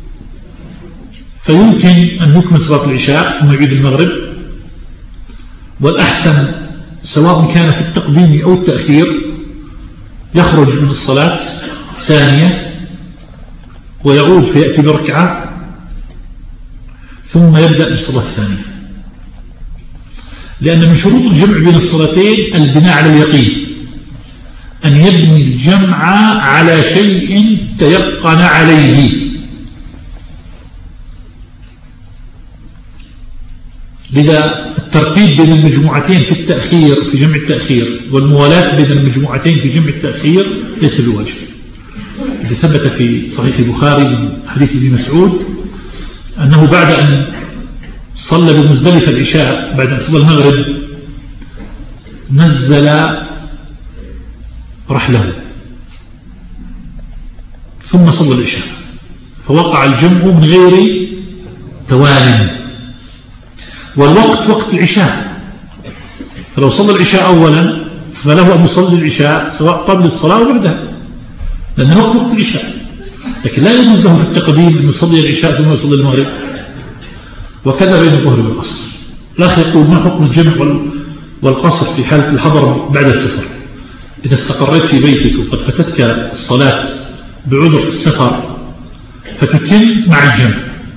فيمكن أن يكمل صلاة العشاء ثم يعيد المغرب، والأحسن سواء كان في التقديم أو التأخير يخرج من الصلاة ثانية ويعود فيأتي بركعة ثم يبدأ بالصلاة الثانية، لأن من شروط الجمع بين الصلاتين البناء على اليقين، أن يبني الجمع على شيء تيقن عليه. لذا الترتيب بين المجموعتين في التأخير في جمع التأخير والموالاة بين المجموعتين في جمع التأخير ليس بواجب. إذا ثبت في صحيح البخاري من حديث ابن مسعود أنه بعد أن صلى بمزدلفة العشاء، بعد أن صلى المغرب نزل رحله ثم صلى العشاء، فوقع الجمع من غير توالي، والوقت وقت العشاء، فلو صلى العشاء أولا فله أن يصلي العشاء سواء قبل الصلاة أو بعدها، لأنه وقت وقت العشاء، لكن لا يجوز له في التقديم أن يصلي العشاء ثم يصلي المغرب، وكذا بين الظهر والعصر. الأخ يقول ما حكم الجمع والقصر في حالة الحضر بعد السفر؟ إذا استقريت في بيتك وقد فتتك الصلاة بعذر السفر فتتم مع الجمع،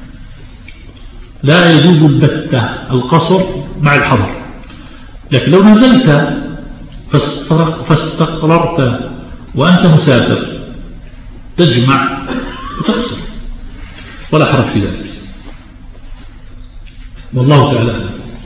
لا يجوز البتة القصر مع الحضر، لكن لو نزلت فاستقررت وأنت مسافر تجمع وتقصر ولا حرج في ذلك، والله تعالى.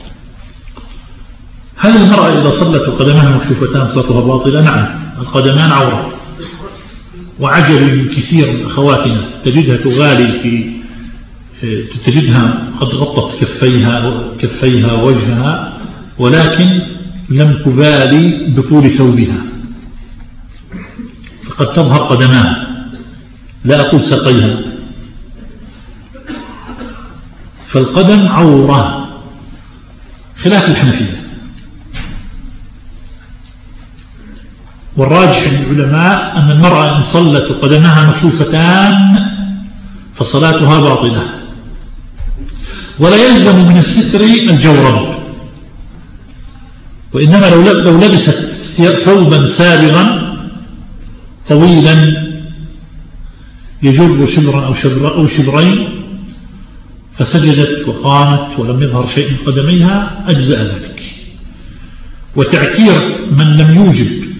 هل المرأة إذا صلت وقدمها مكشوفتان صلاتها باطلة؟ نعم، القدمان عورة، وعجب من كثير من أخواتنا تجدها تغالي في تجدها قد غطت كفيها كفيها وجهها ولكن لم تبالي بطول ثوبها، فقد تظهر قدماها، لا أقول ساقيها، فالقدم عورة خلاف الحنفية. والراجح من العلماء أن المرأة إن صلت وقدمها مكشوفتان فصلاتها باطلة، ولا يلزم من الستر الجورب، وإنما لو لبست ثوبا سابغا طويلا يجر شبرا أو, شبر أو شبرين فسجدت وقامت ولم يظهر شيء من قدميها أجزأ ذلك. وتعكير من لم يوجب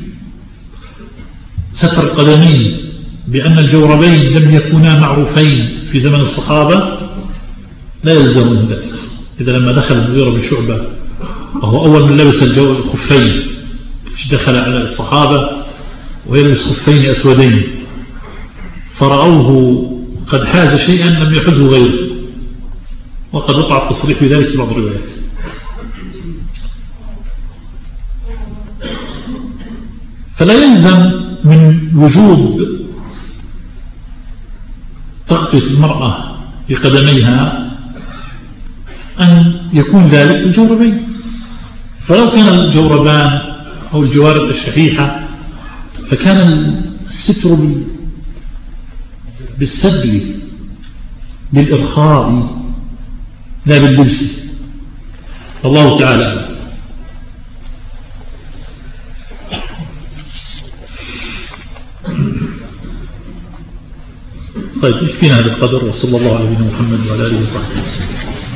ستر القدمين بأن الجوربين لم يكونا معروفين في زمن الصحابة لا يلزم من ذلك. إذا لما دخل المغيرة بن شعبة وهو أول من لبس الخفين دخل على الصحابة ويلبس خفين أسودين فرأوه قد حاز شيئا لم يحزه غيره، وقد وقع التصريح بذلك في بعض الروايات. فلا يلزم من وجوب تغطية المرأة بقدميها أن يكون ذلك الجوربين، فلو كان الجوربان أو الجوارب الشحيحة فكان الستر بالسدل بالإرخاء لا باللبس، الله تعالى. طيب يكفينا هذا القدر، وصلى الله على نبينا محمد وعلى آله وصحبه وسلم.